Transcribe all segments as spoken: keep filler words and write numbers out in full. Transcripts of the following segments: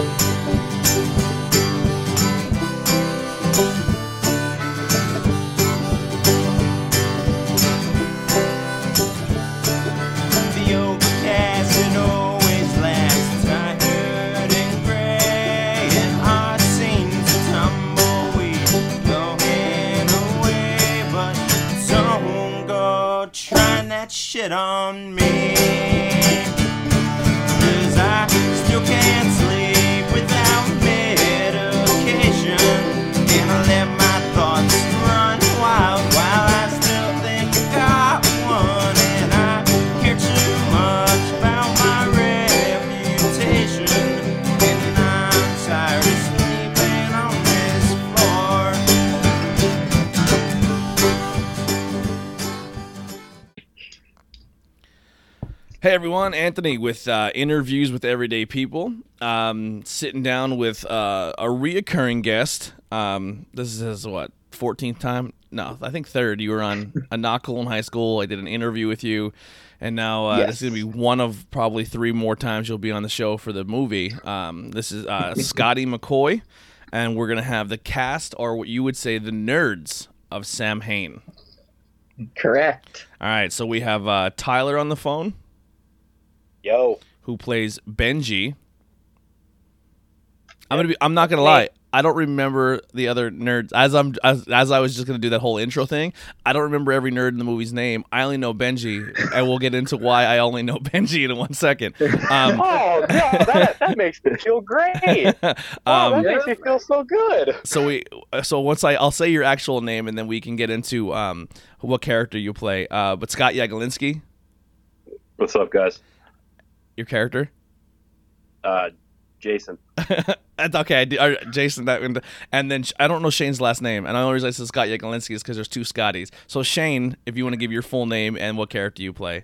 Shit on me, 'cause I still can't sleep without medication, and I let my thoughts run wild while I still think I got one, and I care too much about my reputation, and I'm tired of sleeping on this floor. Hey everyone, Anthony with uh, Interviews with Everyday People. Um, sitting down with uh, a reoccurring guest. Um, this is what, fourteenth time? No, I think third. You were on Anakal in high school. I did an interview with you. And now uh, Yes. this is going to be one of probably three more times you'll be on the show for the movie. Um, this is uh, Scotty McCoy. And we're going to have the cast, or what you would say, the nerds of Sam Hain. Correct. All right, so we have uh, Tyler on the phone, Yo. who plays Benji. I'm gonna be. I'm not gonna lie. I don't remember the other nerds. As I'm as, as I was just gonna do that whole intro thing. I don't remember every nerd in the movie's name. I only know Benji, and we'll get into why I only know Benji in one second. Um, Oh, yeah, that, that makes me feel great. Oh, um, that makes me feel so good. so we. So once I, I'll say your actual name, and then we can get into um what character you play. Uh, but Scott Yagalinsky, What's up, guys? your character. Uh, Jason. That's okay. I do, uh, Jason, that, and, and then I don't know Shane's last name, and the only reason I said Scott Yagalinsky is because there's two Scotties. So Shane, if you want to give your full name and what character you play,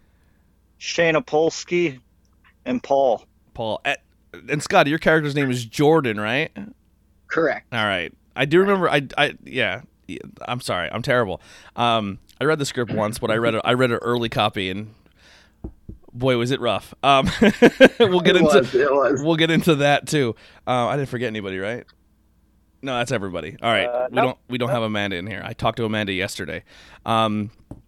Shane Opolsky and Paul. Paul. And, and Scotty, your character's name is Jordan, right? Correct. All right. I do remember. I, I, yeah. I'm sorry. I'm terrible. Um, I read the script once, but I read it. I read an early copy, and boy, was it rough. Um, we'll get It into was, it was. we'll get into that too. Uh, I didn't forget anybody, right? No, that's everybody. All right, Uh, we nope. don't we don't have Amanda in here. I talked to Amanda yesterday, um,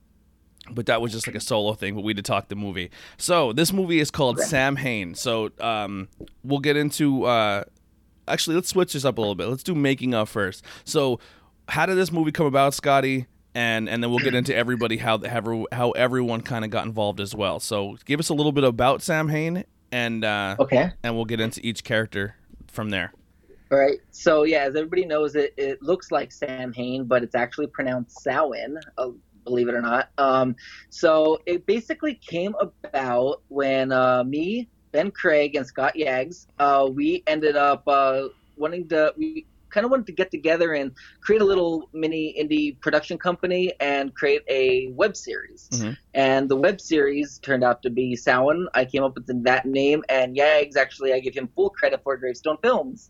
but that was just like a solo thing. But we did talk the movie. So this movie is called Sam Hain. So um, we'll get into. Uh, actually, let's switch this up a little bit. Let's do making of first. So, how did this movie come about, Scotty? And and then we'll get into everybody how the, how, how everyone kind of got involved as well. So give us a little bit about Sam Hain, and uh, Okay. and we'll get into each character from there. All right. So yeah, as everybody knows, it it looks like Sam Hain, but it's actually pronounced Samhain. Uh, believe it or not. Um. So it basically came about when uh, me, Ben Craig, and Scott Yags, uh, we ended up uh, wanting to we. kind of wanted to get together and create a little mini indie production company and create a web series. Mm-hmm. And the web series turned out to be Samhain. I came up with that name, and Yags, actually, I give him full credit for Gravestone Films.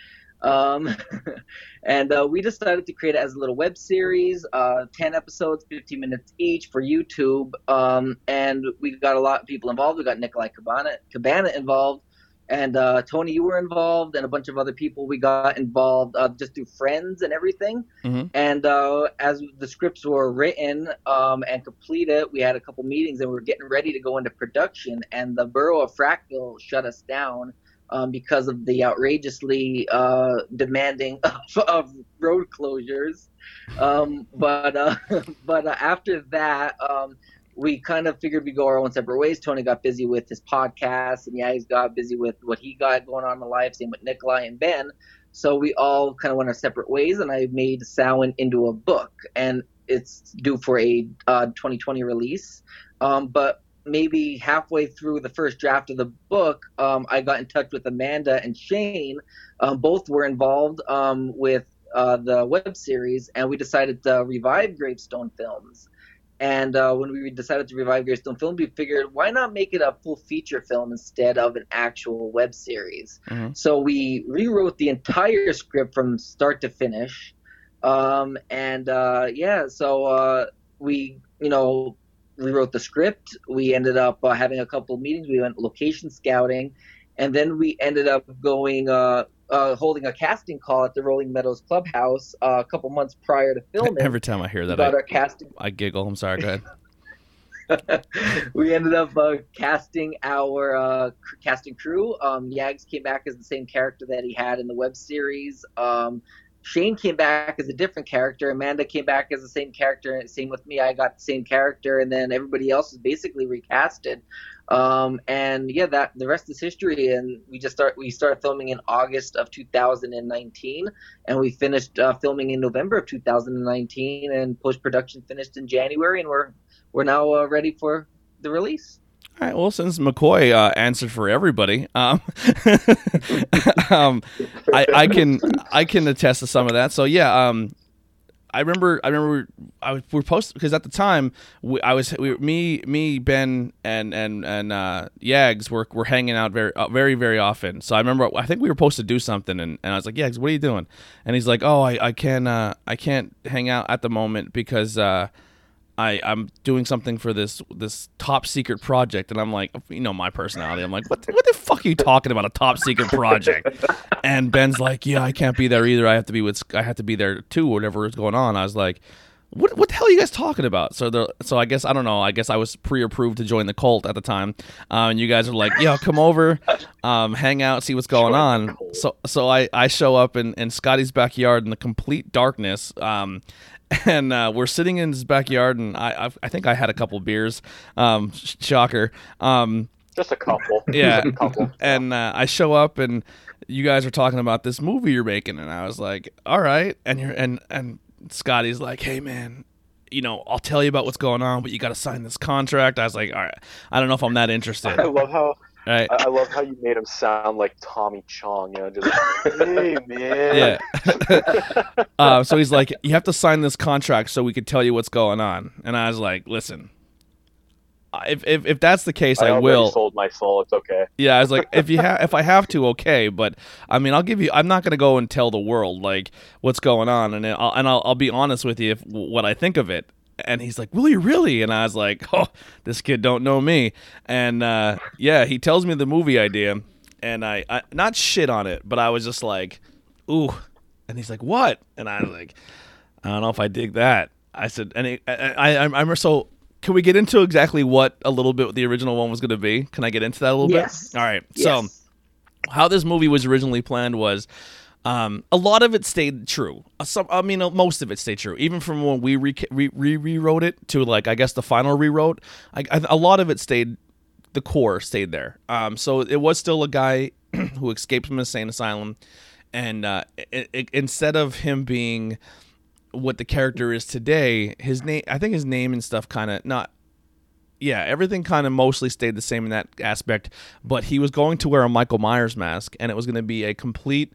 Um, and uh, we decided to create it as a little web series, uh, ten episodes, fifteen minutes each for YouTube. Um, and we got a lot of people involved. We got Nikolai Cabana, Cabana involved. And uh, Tony, you were involved, and a bunch of other people we got involved uh, just through friends and everything. Mm-hmm. And uh, as the scripts were written um, and completed, we had a couple meetings, and we were getting ready to go into production. And the borough of Frackville shut us down um, because of the outrageously uh, demanding of, of road closures. Um, but uh, but uh, after that. Um, We kind of figured we'd go our own separate ways. Tony got busy with his podcast, and Yags got busy with what he got going on in life, same with Nikolai and Ben. So we all kind of went our separate ways, and I made Samhain into a book, and it's due for a uh, twenty twenty release. Um, but maybe halfway through the first draft of the book, um, I got in touch with Amanda and Shane. Um, both were involved um, with uh, the web series, and we decided to revive Gravestone Films. And uh, when we decided to revive Gravestone Film, we figured, why not make it a full feature film instead of an actual web series? Mm-hmm. So we rewrote the entire script from start to finish. Um, and, uh, yeah, so uh, we, you know, rewrote the script. We ended up uh, having a couple of meetings. We went location scouting. and then we ended up going uh, uh, holding a casting call at the Rolling Meadows Clubhouse uh, a couple months prior to filming. Every time I hear that, about I, our casting. I giggle. I'm sorry. Go ahead. We ended up uh, casting our uh, c- casting crew. Um, Yags came back as the same character that he had in the web series. Um, Shane came back as a different character. Amanda came back as the same character. Same with me. I got the same character, and then everybody else is basically recasted. Um, and yeah, that the rest is history. And we just start we started filming in August of two thousand nineteen, and we finished uh, filming in November of two thousand nineteen, and post production finished in January, and we're we're now uh, ready for the release. All right. Well, since McCoy uh, answered for everybody, um, um, I, I can I can attest to some of that. So yeah, um, I remember I remember I was, we were posted because at the time we, I was we, me me Ben and and and uh, Yags were were hanging out very uh, very very often. So I remember I think we were supposed to do something, and, and I was like, Yags, what are you doing? And he's like, oh, I I can uh, I can't hang out at the moment because. Uh, I, I'm doing something for this this top secret project, and I'm like, you know, my personality. I'm like, what the, what the fuck are you talking about? A top secret project? And Ben's like, yeah, I can't be there either. I have to be with, I have to be there too, whatever is going on. I was like, what what the hell are you guys talking about? So the so I guess I don't know. I guess I was pre-approved to join the cult at the time, uh, and you guys are like, yeah, come over, um, hang out, see what's going on. So so I, I show up in, in Scotty's backyard in the complete darkness. Um, And uh, we're sitting in his backyard, and I, I I think I had a couple beers. Um, sh- shocker. Um, Just a couple. yeah. Just a couple. And uh, I show up, and you guys are talking about this movie you're making, and I was like, all right. And you're and and Scotty's like, hey man, you know, I'll tell you about what's going on, but you got to sign this contract. I was like, all right, I don't know if I'm that interested. I love how Right. I I love how you made him sound like Tommy Chong, you know, just hey man. Yeah. uh, so he's like, you have to sign this contract so we could tell you what's going on. And I was like, listen, if if, if that's the case, I, I already will. sold my soul. It's okay. Yeah, I was like, if you have, if I have to, okay. But I mean, I'll give you. I'm not gonna go and tell the world like what's going on, and I'll and I'll, I'll be honest with you if what I think of it. And he's like, will you really? And I was like, oh, this kid don't know me. And uh, yeah, he tells me the movie idea, and I, I not shit on it, but I was just like, ooh. And he's like, what? And I was like, I don't know if I dig that. I said, and he, I, I, I'm, I'm so. Can we get into exactly what a little bit the original one was going to be? Can I get into that a little Yes. bit? All right. Yes. So, how this movie was originally planned was. Um, a lot of it stayed true. Uh, Some, I mean, uh, most of it stayed true. Even from when we re- re- re- rewrote it to like, I guess the final rewrote, I, I, a lot of it stayed. The core stayed there. Um, so it was still a guy who escaped from an insane asylum, and uh, it, it, instead of him being what the character is today, his name, I think his name and stuff, kind of not. Yeah, everything kind of mostly stayed the same in that aspect. But he was going to wear a Michael Myers mask, and it was going to be a complete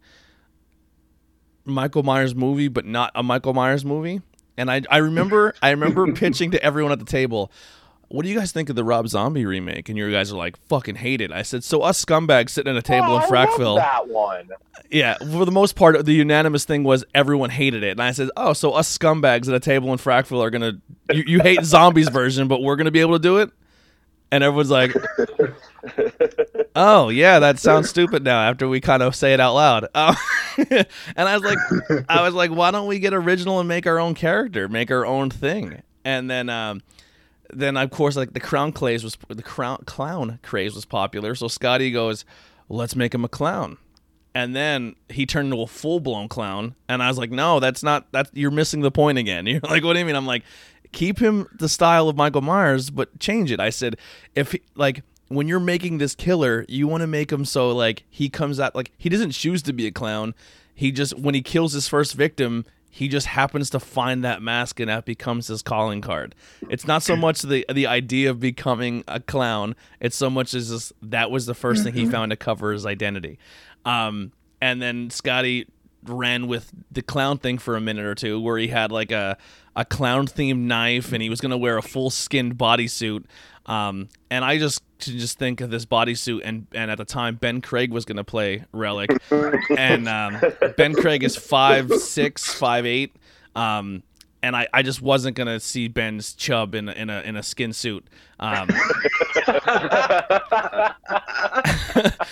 Michael Myers movie, but not a Michael Myers movie. And I I remember I remember pitching to everyone at the table, what do you guys think of the Rob Zombie remake? And you guys are like, fucking hate it. I said, so us scumbags sitting at a table Oh, in I love Frackville. that one. Yeah, for the most part, the unanimous thing was everyone hated it. And I said, oh, so us scumbags at a table in Frackville are going to, you, you hate zombies version, but we're going to be able to do it? And everyone's like, oh, yeah, that sounds stupid now after we kind of say it out loud. Um, and I was like, I was like, why don't we get original and make our own character, make our own thing? And then, um, then of course, like the clown craze was the clown clown craze was popular. So Scotty goes, well, let's make him a clown. And then he turned into a full blown clown. And I was like, no, that's not, that's, you're missing the point again. You're like, what do you mean? I'm like, keep him the style of Michael Myers, but change it. I said, if he, like, when you're making this killer, you want to make him so like he comes out, like he doesn't choose to be a clown. He just, when he kills his first victim, he just happens to find that mask and that becomes his calling card. It's not so much the the idea of becoming a clown. It's so much as just, that was the first thing he found to cover his identity. Um, and then Scotty ran with the clown thing for a minute or two, where he had like a, a clown themed knife, and he was going to wear a full skinned bodysuit. Um, and I just to just think of this bodysuit, and, and at the time Ben Craig was going to play Relic, and um, Ben Craig is five six, five eight, um, and I, I just wasn't going to see Ben's chub in a, in a in a skin suit. Um,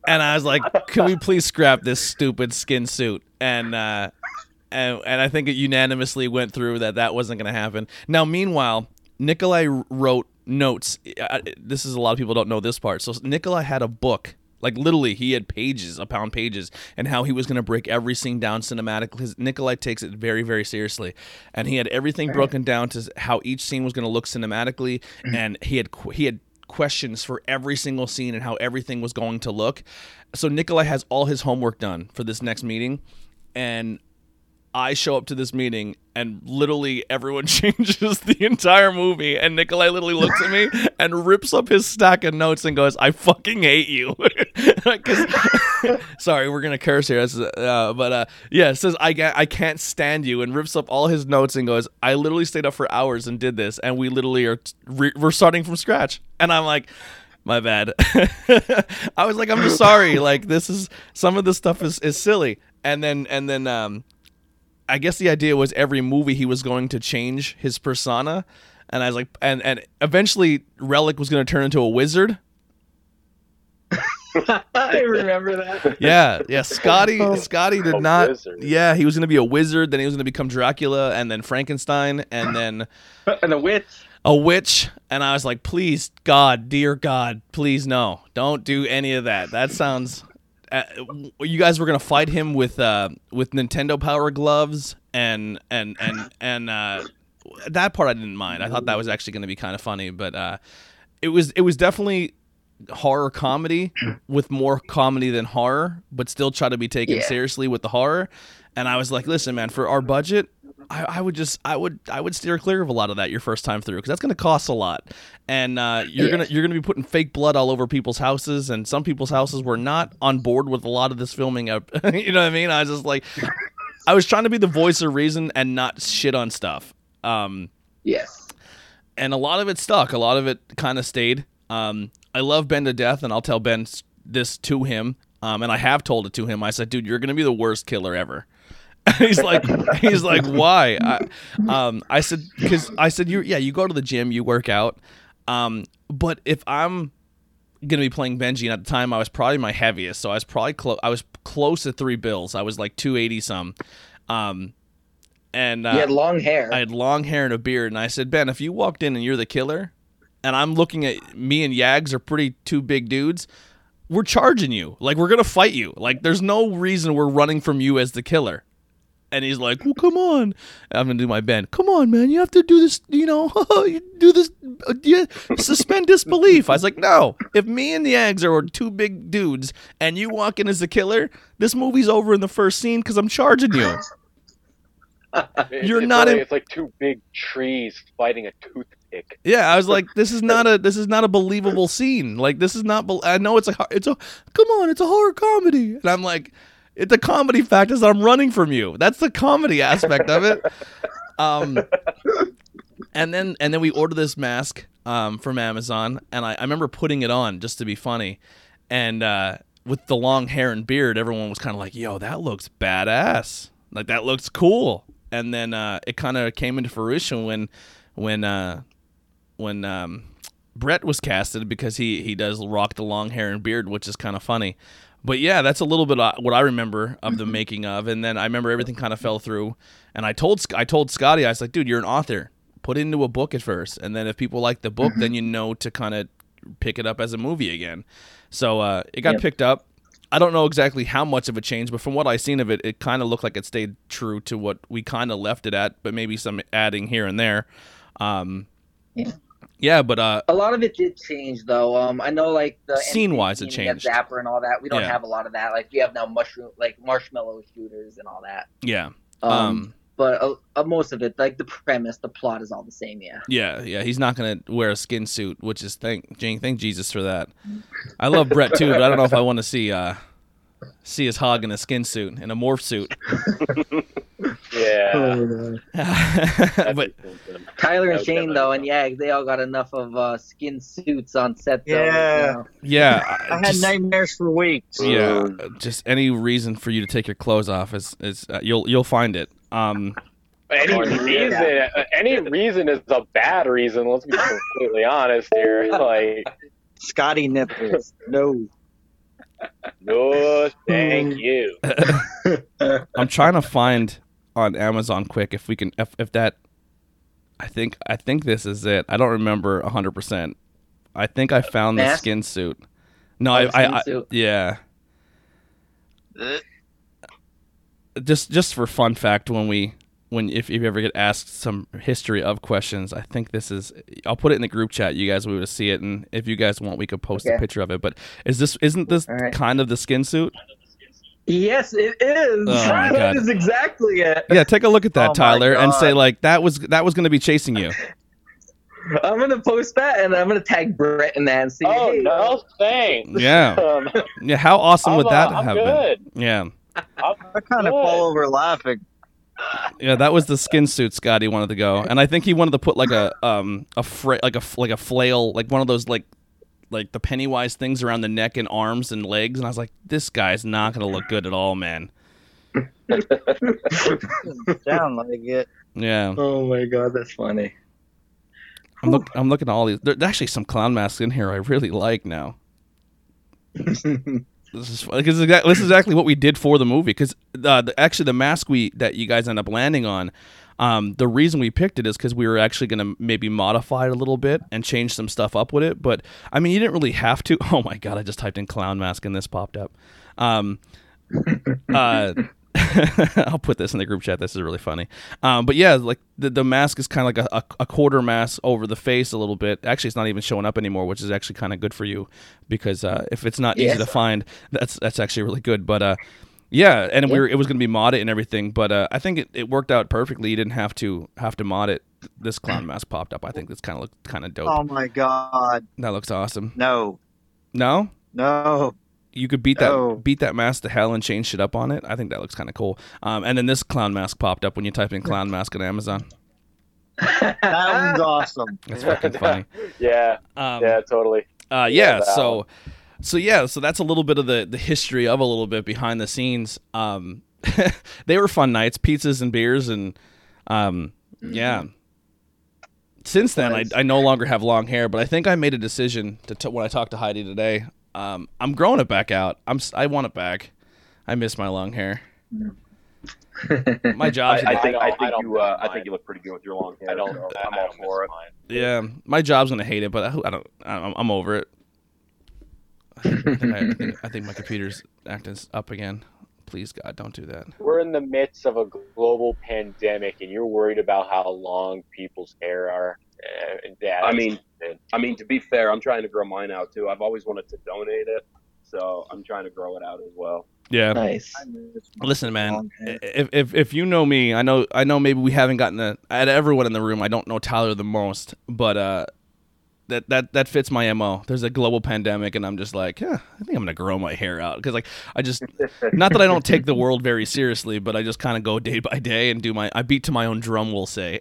And I was like, can we please scrap this stupid skin suit? And uh, and and I think it unanimously went through that that wasn't going to happen. Now, meanwhile, Nikolai wrote notes. This is a lot of people don't know this part. So Nikolai had a book. Like, literally, he had pages upon pages, and how he was going to break every scene down cinematically. His, Nikolai takes it very, very seriously. And he had everything broken down to how each scene was going to look cinematically, and he had he had questions for every single scene and how everything was going to look. So Nikolai has all his homework done for this next meeting, and I show up to this meeting, and literally everyone changes the entire movie, and Nikolai literally looks at me and rips up his stack of notes and goes, "I fucking hate you." Sorry, we're gonna curse here, uh, but uh, yeah, it says I I can't stand you, and rips up all his notes and goes, "I literally stayed up for hours and did this, and we literally are re- we're starting from scratch." And I'm like, my bad. I was like, I'm just sorry. Like, this is some of this stuff is, is silly, and then and then um. I guess the idea was every movie he was going to change his persona, and I was like, and and eventually Relic was going to turn into a wizard. I remember that. Yeah, yeah. Scotty, Scotty did A not. wizard. Yeah, he was going to be a wizard. Then he was going to become Dracula, and then Frankenstein, and then And a witch. a witch. And I was like, please, God, dear God, please no, don't do any of that. That sounds. Uh, you guys were gonna fight him with uh, with Nintendo Power Gloves and and and and uh, that part I didn't mind. I thought that was actually gonna be kind of funny, but uh, it was it was definitely horror comedy with more comedy than horror, but still try to be taken Yeah. seriously with the horror. And I was like, listen, man, for our budget, I, I would just I would I would steer clear of a lot of that your first time through, because that's gonna cost a lot, and uh, you're Yeah. gonna you're gonna be putting fake blood all over people's houses, and some people's houses were not on board with a lot of this filming up. You know what I mean? I was just like, I was trying to be the voice of reason and not shit on stuff. Um, Yes. and a lot of it stuck. A lot of it kind of stayed. Um, I love Ben to death, and I'll tell Ben s- this to him, um, and I have told it to him. I said, dude, you're gonna be the worst killer ever. he's like, he's like, why? I, um, I said, because I said, you, yeah, you go to the gym, you work out, um, but if I'm gonna be playing Benji, and at the time I was probably my heaviest, so I was probably close. I was close to three bills. I was like two eighty some, um, and uh, You had long hair. I had long hair and a beard, and I said, Ben, if you walked in and you're the killer, and I'm looking at me and Yags are pretty two big dudes, we're charging you. Like, we're gonna fight you. Like, there's no reason we're running from you as the killer. And he's like, well, come on. I'm going to do my Ben. Come on, man. You have to do this, you know, you do this, uh, you suspend disbelief. I was like, no. If me and the Eggs are two big dudes and you walk in as the killer, this movie's over in the first scene because I'm charging you. It- You're it's not like, in- It's like two big trees fighting a toothpick. Yeah, I was like, this is not a this is not a believable scene. Like, this is not. Be- I know it's a ho- it's a come on, it's a horror comedy, and I'm like, it's a comedy fact is I'm running from you. That's the comedy aspect of it. Um, and then and then we order this mask um from Amazon, and I, I remember putting it on just to be funny, and uh, with the long hair and beard, everyone was kind of like, yo, that looks badass. Like, that looks cool. And then uh, it kind of came into fruition when when uh, when um, Brett was casted, because he he does rock the long hair and beard, which is kind of funny. But yeah, that's a little bit uh, what I remember of the making of. And then I remember everything kind of fell through. And I told Sc- I told Scotty, I was like, dude, you're an author. Put it into a book at first, and then if people like the book, then you know to kind of pick it up as a movie again. So uh, it got Yep. picked up. I don't know exactly how much of a change, but from what I seen of it, it kind of looked like it stayed true to what we kind of left it at, but maybe some adding here and there. Um, Yeah. yeah, but uh, A lot of it did change, though. Um, I know, like the Scene-wise, it N C T, you got changed. Zapper and all that. We don't Yeah. have a lot of that. Like, you have now mushroom, like marshmallow shooters and all that. yeah, Um, um, but uh, uh, most of it, like the premise, the plot is all the same. Yeah. yeah, yeah. He's not gonna wear a skin suit, which is thank Jane, thank Jesus for that. I love Brett too, but I don't know if I want to see uh, see his hog in a skin suit, in a morph suit. Yeah. but Tyler That and was Shane, definitely though, fun. and Yag, they all got enough of uh, skin suits on set. Though, Yeah. you know. yeah, I had just- nightmares for weeks. Yeah, just any reason for you to take your clothes off is is uh, you'll you'll find it. Um, Any reason, any reason is a bad reason. Let's be completely honest here. Like, Scotty nipples. No. No, thank you. I'm trying to find on Amazon quick if we can if, if that. I think I think this is it. I don't remember one hundred percent. I think I found the Mask? skin suit. No, Oh, I, the I, skin I suit. yeah. Uh, Just just for fun fact, when we when if, if you ever get asked some history of questions, I think this is. I'll put it in the group chat. You guys will be able to see it, and if you guys want, we could post a Okay. picture of it. But is this isn't this All right. kind of the skin suit? Yes, it is. Oh, my God. That is exactly it. Yeah, take a look at that, Oh, my Tyler, and say God. like that was that was going to be chasing you. I'm gonna post that, and I'm gonna tag Brett and Nancy. Oh Hey, no, thanks. Yeah, Um, yeah. How awesome I'm, would uh, that I'm have good. been? Yeah, I'm I kind of good. fall over laughing. yeah. That was the skin suit Scotty wanted to go, and I think he wanted to put like a um a fra- like a like a flail, like one of those like like the Pennywise things around the neck and arms and legs, and I was like, this guy's not going to look good at all, man. Sound like it. Yeah. Oh my god, that's funny. I'm look. I'm looking at all these. There's actually some clown masks in here I really like now. This is because this is exactly what we did for the movie. Because uh, the, actually, the mask we that you guys end up landing on, um, the reason we picked it is because we were actually going to maybe modify it a little bit and change some stuff up with it. But I mean, you didn't really have to. Oh my god! I just typed in clown mask and this popped up. Um, uh, I'll put this in the group chat. This is really funny. Um, but yeah, like the, the mask is kind of like a, a, a quarter mask over the face a little bit. Actually, it's not even showing up anymore, which is actually kind of good for you because uh, if it's not easy Yes. to find, that's that's actually really good. But uh, yeah, and we were, it was going to be modded and everything. But uh, I think it, it worked out perfectly. You didn't have to have to mod it. This clown mask popped up. I think this kind of looked kind of dope. Oh my god. That looks awesome. No. No. No. You could beat that No. beat that mask to hell and change shit up on it. I think that looks kind of cool. Um, and then this clown mask popped up when you typed in clown mask on Amazon. That one's awesome. That's fucking funny. Yeah, Um, yeah, totally. uh, Yeah, yeah. that So, so yeah. So that's a little bit of the the history of a little bit behind the scenes. Um, they were fun nights, pizzas and beers, and um, yeah. Since then, I, Nice. I no longer have long hair, but I think I made a decision to t- when I talked to Heidi today. Um, I'm growing it back out. I'm s- I want it back. I miss my long hair. My I, job's I gonna, think I I don't- I think don't you uh, miss I mine. think you look pretty good with your long hair. I don't. so I I'm don't all miss for it. mine. yeah. My job's gonna hate it, but I, I don't. I'm, I'm over it. I think, I, think I, I, think, I think my computer's acting up again. Please, God, don't do that. We're in the midst of a global pandemic, and you're worried about how long people's hair are. Uh, yeah, I that's mean- stupid. I mean, to be fair, I'm trying to grow mine out too. I've always wanted to donate it, so I'm trying to grow it out as well. Yeah. Nice. I miss my Listen, man. long hair. If, if if you know me, I know I know maybe we haven't gotten the out of everyone in the room. I don't know Tyler the most, but uh, that that that fits my M O. There's a global pandemic, and I'm just like, yeah, I think I'm gonna grow my hair out because like I just not that I don't take the world very seriously, but I just kind of go day by day and do my I beat to my own drum. We'll say.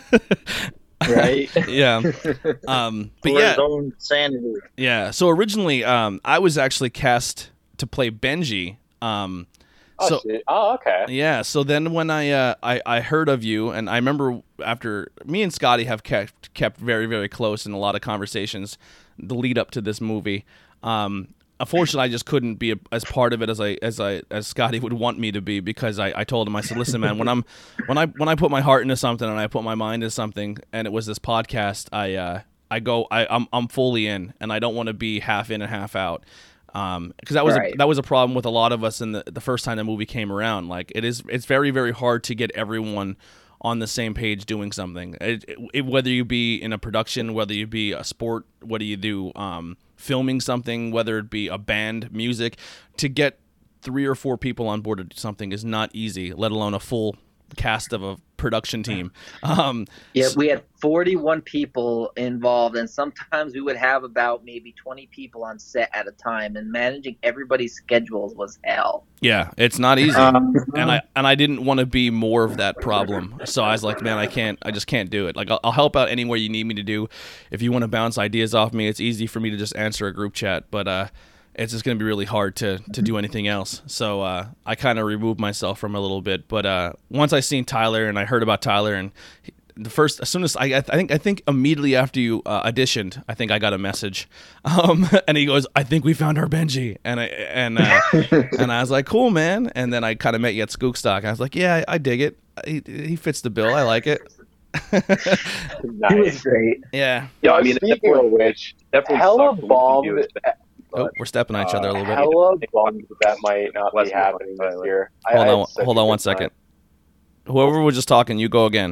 Right. Yeah. Um. But For yeah. his own sanity. Yeah. So originally, um, I was actually cast to play Benji. Um. Oh, So shit. Oh, okay. yeah. So then when I uh I, I heard of you, and I remember after me and Scotty have kept kept very very close in a lot of conversations, the lead up to this movie. Um. Unfortunately, I just couldn't be a, as part of it as I as I as Scotty would want me to be because I, I told him I said, listen, man, when I'm when I when I put my heart into something and I put my mind into something, and it was this podcast, I uh I go I I'm I'm fully in, and I don't want to be half in and half out. Um, because that was Right. a, that was a problem with a lot of us in the the first time the movie came around. Like it is, it's very very hard to get everyone on the same page doing something. It, it, whether you be in a production, whether you be a sport, whether you do um, filming something, whether it be a band, music, to get three or four people on board to do something is not easy. Let alone a full cast of a production team. Um, Yeah, we had forty-one people involved, and sometimes we would have about maybe twenty people on set at a time, and managing everybody's schedules was hell. yeah, it's not easy. Um, and I and I didn't want to be more of that problem. So I was like, man, I can't, I just can't do it. Like I'll, I'll help out anywhere you need me to do. If you want to bounce ideas off me, it's easy for me to just answer a group chat. But uh, it's just gonna be really hard to to do anything else. So uh, I kind of removed myself from it a little bit. But uh, once I seen Tyler and I heard about Tyler and. He, the first, as soon as I, I think, I think immediately after you uh, auditioned, I think I got a message, um, and he goes, "I think we found our Benji," and I and uh, and I was like, "Cool, man." And then I kind of met you at Skookstock. I was like, "Yeah, I, I dig it. He, he fits the bill. I like it." Nice. He was great. Yeah. Yeah, I mean, it speaking definitely, of which, definitely hella sucked when we bombed. do it. Oh, we're stepping on each other a little bit. Hella bombed that might not Bless be you, happening this Tyler. year. I- Hold I on, had such hold a on good one time. second. Whoever was just talking, you go again.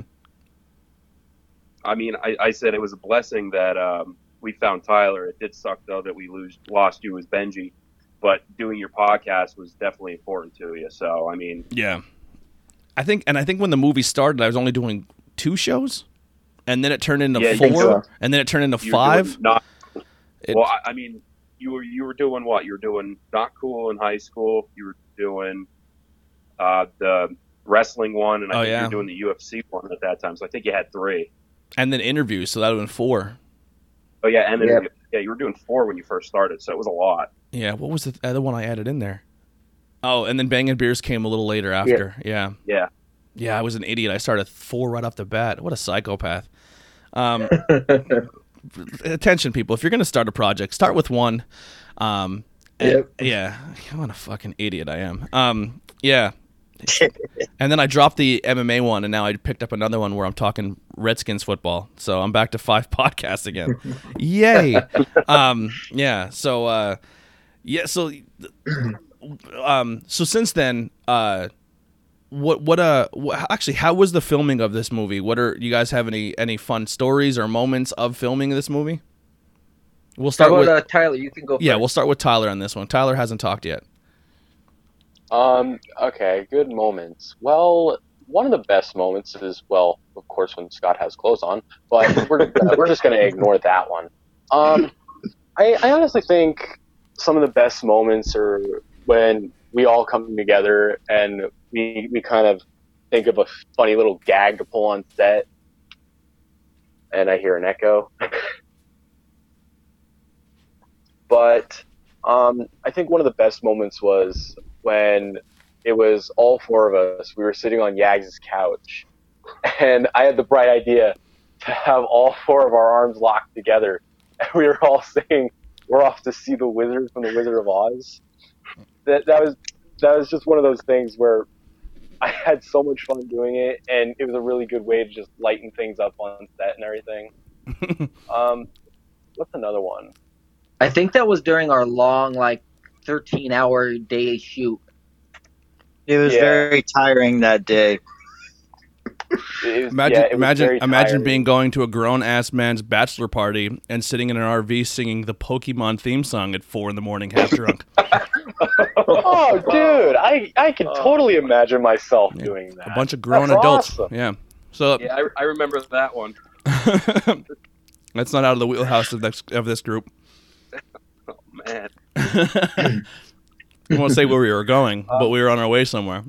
I mean, I, I said it was a blessing that um, we found Tyler. It did suck though that we lose lost you as Benji, but doing your podcast was definitely important to you. So I mean, Yeah. I think, and I think when the movie started, I was only doing two shows, and then it turned into Yeah, I think four, so. and then it turned into you were five. doing Not It- well. I, I mean, you were you were doing what? You were doing Not Cool in high school. You were doing uh, the wrestling one, and I Oh, think yeah. you were doing the U F C one at that time. So I think you had three. And then interviews, so that would have been four. Oh yeah, and then Yep. yeah, you were doing four when you first started, so it was a lot. Yeah, what was the other one I added in there? Oh, and then Bangin' Beers came a little later after. Yeah. Yeah. Yeah, I was an idiot. I started four right off the bat. What a psychopath. Um, attention, people. If you're going to start a project, start with one. Um, and- Yep. Yeah. What a fucking idiot I am. Um, yeah. And then I dropped the M M A one, and now I picked up another one where I'm talking Redskins football. So I'm back to five podcasts again. Yay! Um, yeah. So, uh, yeah. So, um, so since then, uh, what, what, uh, wh- actually, how was the filming of this movie? What are you guys have any any fun stories or moments of filming this movie? We'll How start about with uh, Tyler? You can go. yeah. first. We'll start with Tyler on this one. Tyler hasn't talked yet. Um, okay, good moments. Well, one of the best moments is, well, of course, when Scott has clothes on, but we're, uh, we're just going to ignore that one. Um, I, I honestly think some of the best moments are when we all come together and we, we kind of think of a funny little gag to pull on set. And I hear an echo. But um, I think one of the best moments was when it was all four of us. We were sitting on Yags' couch, and I had the bright idea to have all four of our arms locked together, and we were all saying, "We're off to see the wizard from the Wizard of Oz." That that was that was just one of those things where I had so much fun doing it, and it was a really good way to just lighten things up on set and everything. um, what's another one? I think that was during our long, like, thirteen-hour day shoot. It was Yeah. very tiring that day. It was- Imagine, yeah, it was imagine, very imagine tiring. being going to a grown ass man's bachelor party and sitting in an R V singing the Pokemon theme song at four in the morning, half drunk. Oh, dude, I I can totally imagine myself Yeah. doing that. A bunch of grown That's adults. awesome. Yeah. So Yeah, I, I remember that one. that's not out of the wheelhouse of this of this group. Oh man. I won't say where we were going, but we were on our way somewhere.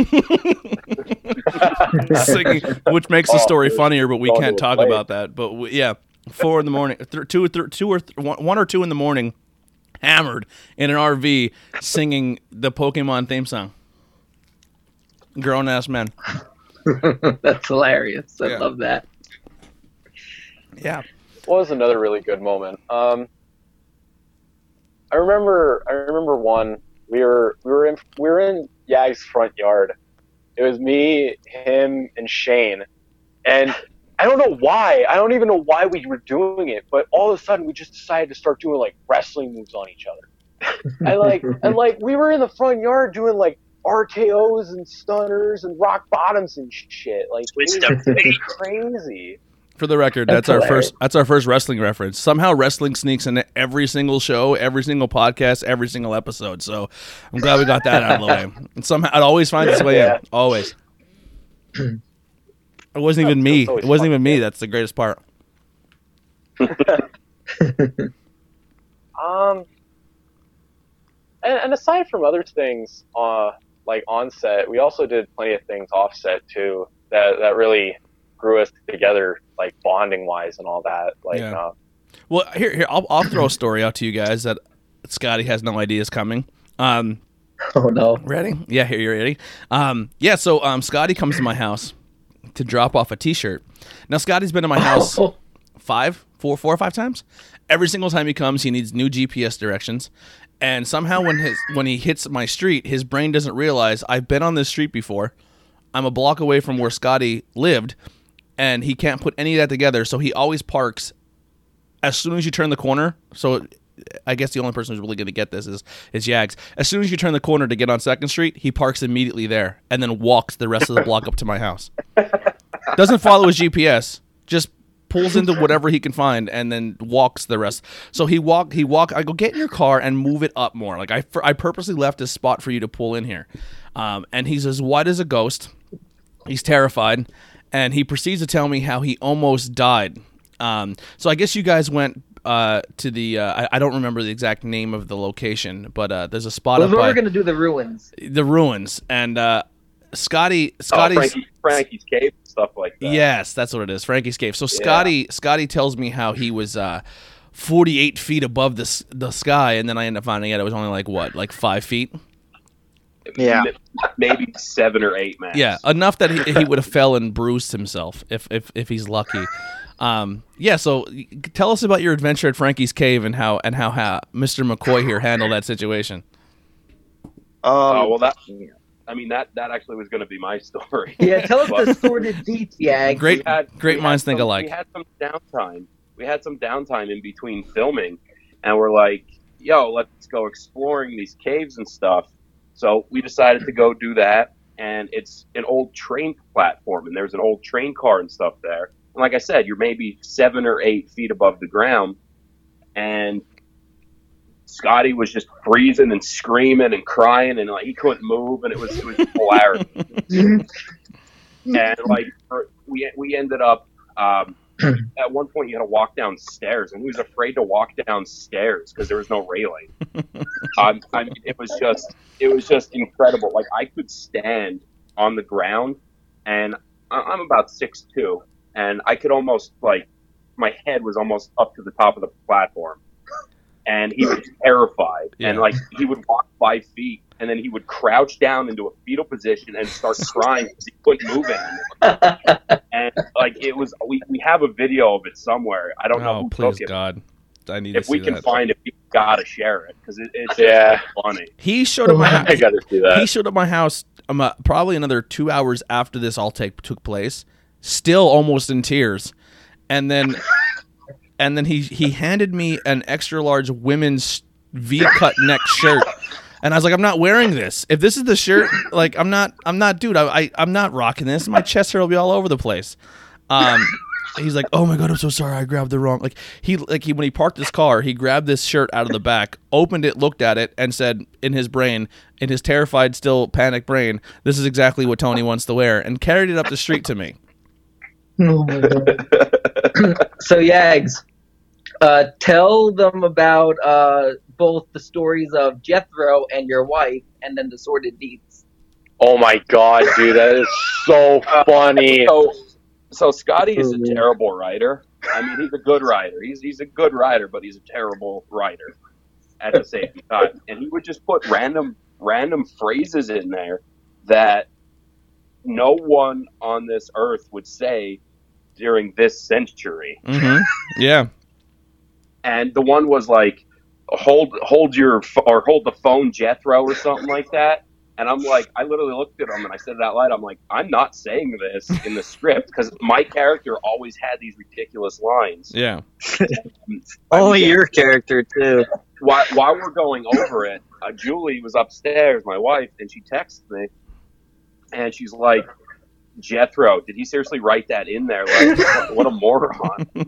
Singing, which makes the story funnier, but we Going can't to a talk play. about that. But we, yeah, four in the morning, th- two, th- two or th- one, one or two in the morning, hammered in an R V, singing the Pokemon theme song. Grown ass men. That's hilarious. I Yeah. love that. Yeah. What was another really good moment? Um, I remember. I remember one. We were we were in we were in Yag's front yard. It was me, him, and Shane, and I don't know why. I don't even know why we were doing it, but all of a sudden we just decided to start doing like wrestling moves on each other. I like and like we were in the front yard doing like R K Os and stunners and rock bottoms and shit. Like Twist it up, was baby. crazy. For the record, That's that's, our hilarious. first. That's our first wrestling reference. Somehow, wrestling sneaks into every single show, every single podcast, every single episode. So, I'm glad we got that out of the way. And somehow, it always finds its way Yeah. in. Always. It wasn't even me. It's always It wasn't fun. even me. That's the greatest part. Um, and, and aside from other things, uh, like on set, we also did plenty of things off set too that that really grew us together, like bonding wise and all that. Like, Yeah. uh, Well, here, here, I'll, I'll throw a story out to you guys that Scotty has no idea is coming. Um, Oh no. Ready? Yeah, here you're ready. Um, yeah, so um, Scotty comes to my house to drop off a T-shirt. Now Scotty's been to my house five, four, four or five times. Every single time he comes, he needs new G P S directions. And somehow when his when he hits my street, his brain doesn't realize I've been on this street before. I'm a block away from where Scotty lived, and he can't put any of that together. So he always parks as soon as you turn the corner. So I guess the only person who's really going to get this is, is Yags. As soon as you turn the corner to get on second Street, he parks immediately there and then walks the rest of the block up to my house. Doesn't follow his G P S, just pulls into whatever he can find and then walks the rest. So he walk, he walk. I go, get in your car and move it up more. Like I, I purposely left a spot for you to pull in here. Um, and he's as white as a ghost. He's terrified. And he proceeds to tell me how he almost died. Um, so I guess you guys went uh, to the, uh, I, I don't remember the exact name of the location, but uh, there's a spot Well, up we by were going to do the ruins. the ruins. And uh, Scotty, Oh, Scotty's... Frankie, Frankie's Cave and stuff like that. Yes, that's what it is. Frankie's Cave. So Scotty, Scotty tells me how he was uh, forty-eight feet above the s- the sky, and then I end up finding out it was only like what, like five feet. Yeah. M- Maybe seven or eight, man. Yeah, enough that he, he would have fell and bruised himself if if if he's lucky. Um, yeah. So y- tell us about your adventure at Frankie's Cave and how and how, how Mister McCoy here handled that situation. Um, Oh, well, that, I mean, that, that actually was going to be my story. Yeah, tell us But- the sordid deeds, Yags. Great, We had- great we minds had think some- alike. We had some downtime. We had some downtime in between filming, and we're like, "Yo, let's go exploring these caves and stuff." So we decided to go do that, and it's an old train platform, and there's an old train car and stuff there. And like I said, you're maybe seven or eight feet above the ground, and Scotty was just freezing and screaming and crying, and like he couldn't move, and it was it was hilarious. And like for, we we ended up um, at one point you had to walk downstairs, and he was afraid to walk downstairs because there was no railing. um, I mean, it was just it was just incredible. Like I could stand on the ground, and I- I'm about six two, and I could almost like my head was almost up to the top of the platform. And he was terrified, Yeah. and like he would walk five feet, and then he would crouch down into a fetal position and start crying because he couldn't move anymore. And like it was, we, we have a video of it somewhere. I don't know Oh, who please, took it. God, I need If to see we can that. find it, we gotta share it because it, it's Yeah. just funny. He showed up my house. I got to see that. He showed up my house um, uh, probably another two hours after this all take took place, still almost in tears, and then and then he he handed me an extra large women's V-cut neck shirt, and I was like, I'm not wearing this. If this is the shirt, like I'm not, I'm not, dude. I, I I'm not rocking this. My chest hair will be all over the place. Um. He's like, oh my God, I'm so sorry. I grabbed the wrong. Like he, like he, when he parked his car, he grabbed this shirt out of the back, opened it, looked at it, and said, in his brain, in his terrified, still panicked brain, "This is exactly what Tony wants to wear," and carried it up the street to me. Oh my God. So Yags, uh, tell them about uh, both the stories of Jethro and your wife, and then the sordid deeds. Oh my god, dude, that is so funny. So, so Scotty is a terrible writer. I mean, he's a good writer. He's he's a good writer, but he's a terrible writer at the same time. And he would just put random random phrases in there that no one on this earth would say during this century. Mm-hmm. Yeah. And the one was like, "Hold hold your ph- or hold the phone, Jethro," or something like that. And I'm like, I literally looked at him and I said it out loud. I'm like, I'm not saying this in the script because my character always had these ridiculous lines. Yeah. Only I'm- your character too. While, while we're going over it, uh, Julie was upstairs, my wife, and she texted me, and she's like, "Jethro, did he seriously write that in there? Like, what, what a moron!" And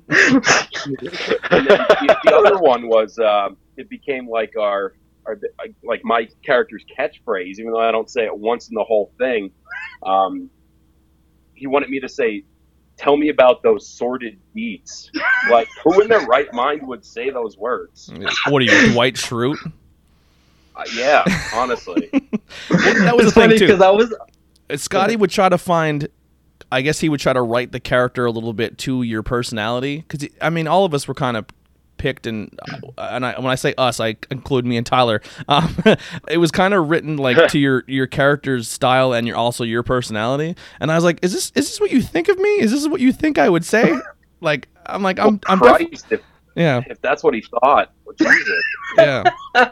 then the, the other one was, uh, it became like our. Or like my character's catchphrase, even though I don't say it once in the whole thing. Um, he wanted me to say, "Tell me about those sordid deeds." Like, who in their right mind would say those words? What are you, Dwight Schrute? Uh, yeah, honestly. Well, that was the It's thing funny too. because I was Scotty would try to find, I guess he would try to write the character a little bit to your personality. Because, I mean, all of us were kind of picked, and and I, when I say us, I include me and Tyler. Um, it was kind of written like to your your character's style and your also your personality. And I was like, is this is this what you think of me? Is this what you think I would say? Like I'm like I'm I'm Christ, def- if, yeah if that's what he thought. Jesus. yeah.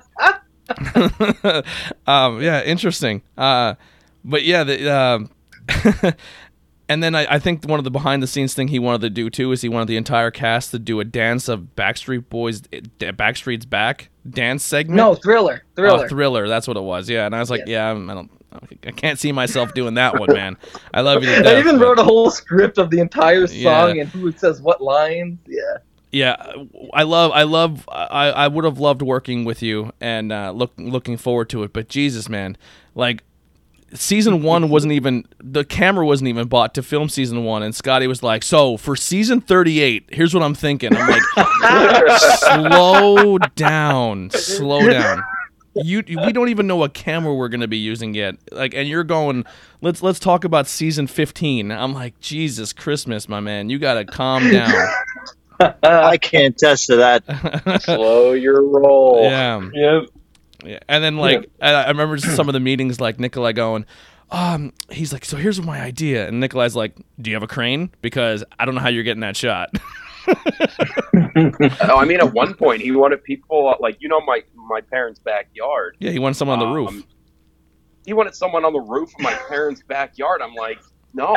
um, yeah, interesting. Uh, but yeah, the, um, and then I, I think one of the behind the scenes thing he wanted to do too is he wanted the entire cast to do a dance of Backstreet Boys, Backstreet's Back dance segment. No, Thriller. Thriller. Oh, Thriller. That's what it was. Yeah, and I was like, yeah, I'm- I don't, I can't see myself doing that one, man. I love you to death. I even but- wrote a whole script of the entire song Yeah. and who says what lines. Yeah. Yeah, I love, I love, I, I would have loved working with you and uh, look, looking forward to it. But Jesus, man, like season one wasn't even, the camera wasn't even bought to film season one. And Scotty was like, so for season thirty-eight, here's what I'm thinking. I'm like, slow down, slow down. You, we don't even know what camera we're gonna be using yet. Like, and you're going, let's let's talk about season fifteen. I'm like, Jesus Christmas, my man, you gotta calm down. I can't attest to that. Slow your roll. Yeah. Yep. Yeah. And then like I I remember some of the meetings like Nikolai going, um, he's like, so here's my idea, and Nikolai's like, do you have a crane? Because I don't know how you're getting that shot. Oh, I mean, at one point he wanted people like you know my my parents' backyard. Yeah, he wanted someone on the roof. Um, he wanted someone on the roof of my parents' backyard. I'm like, no.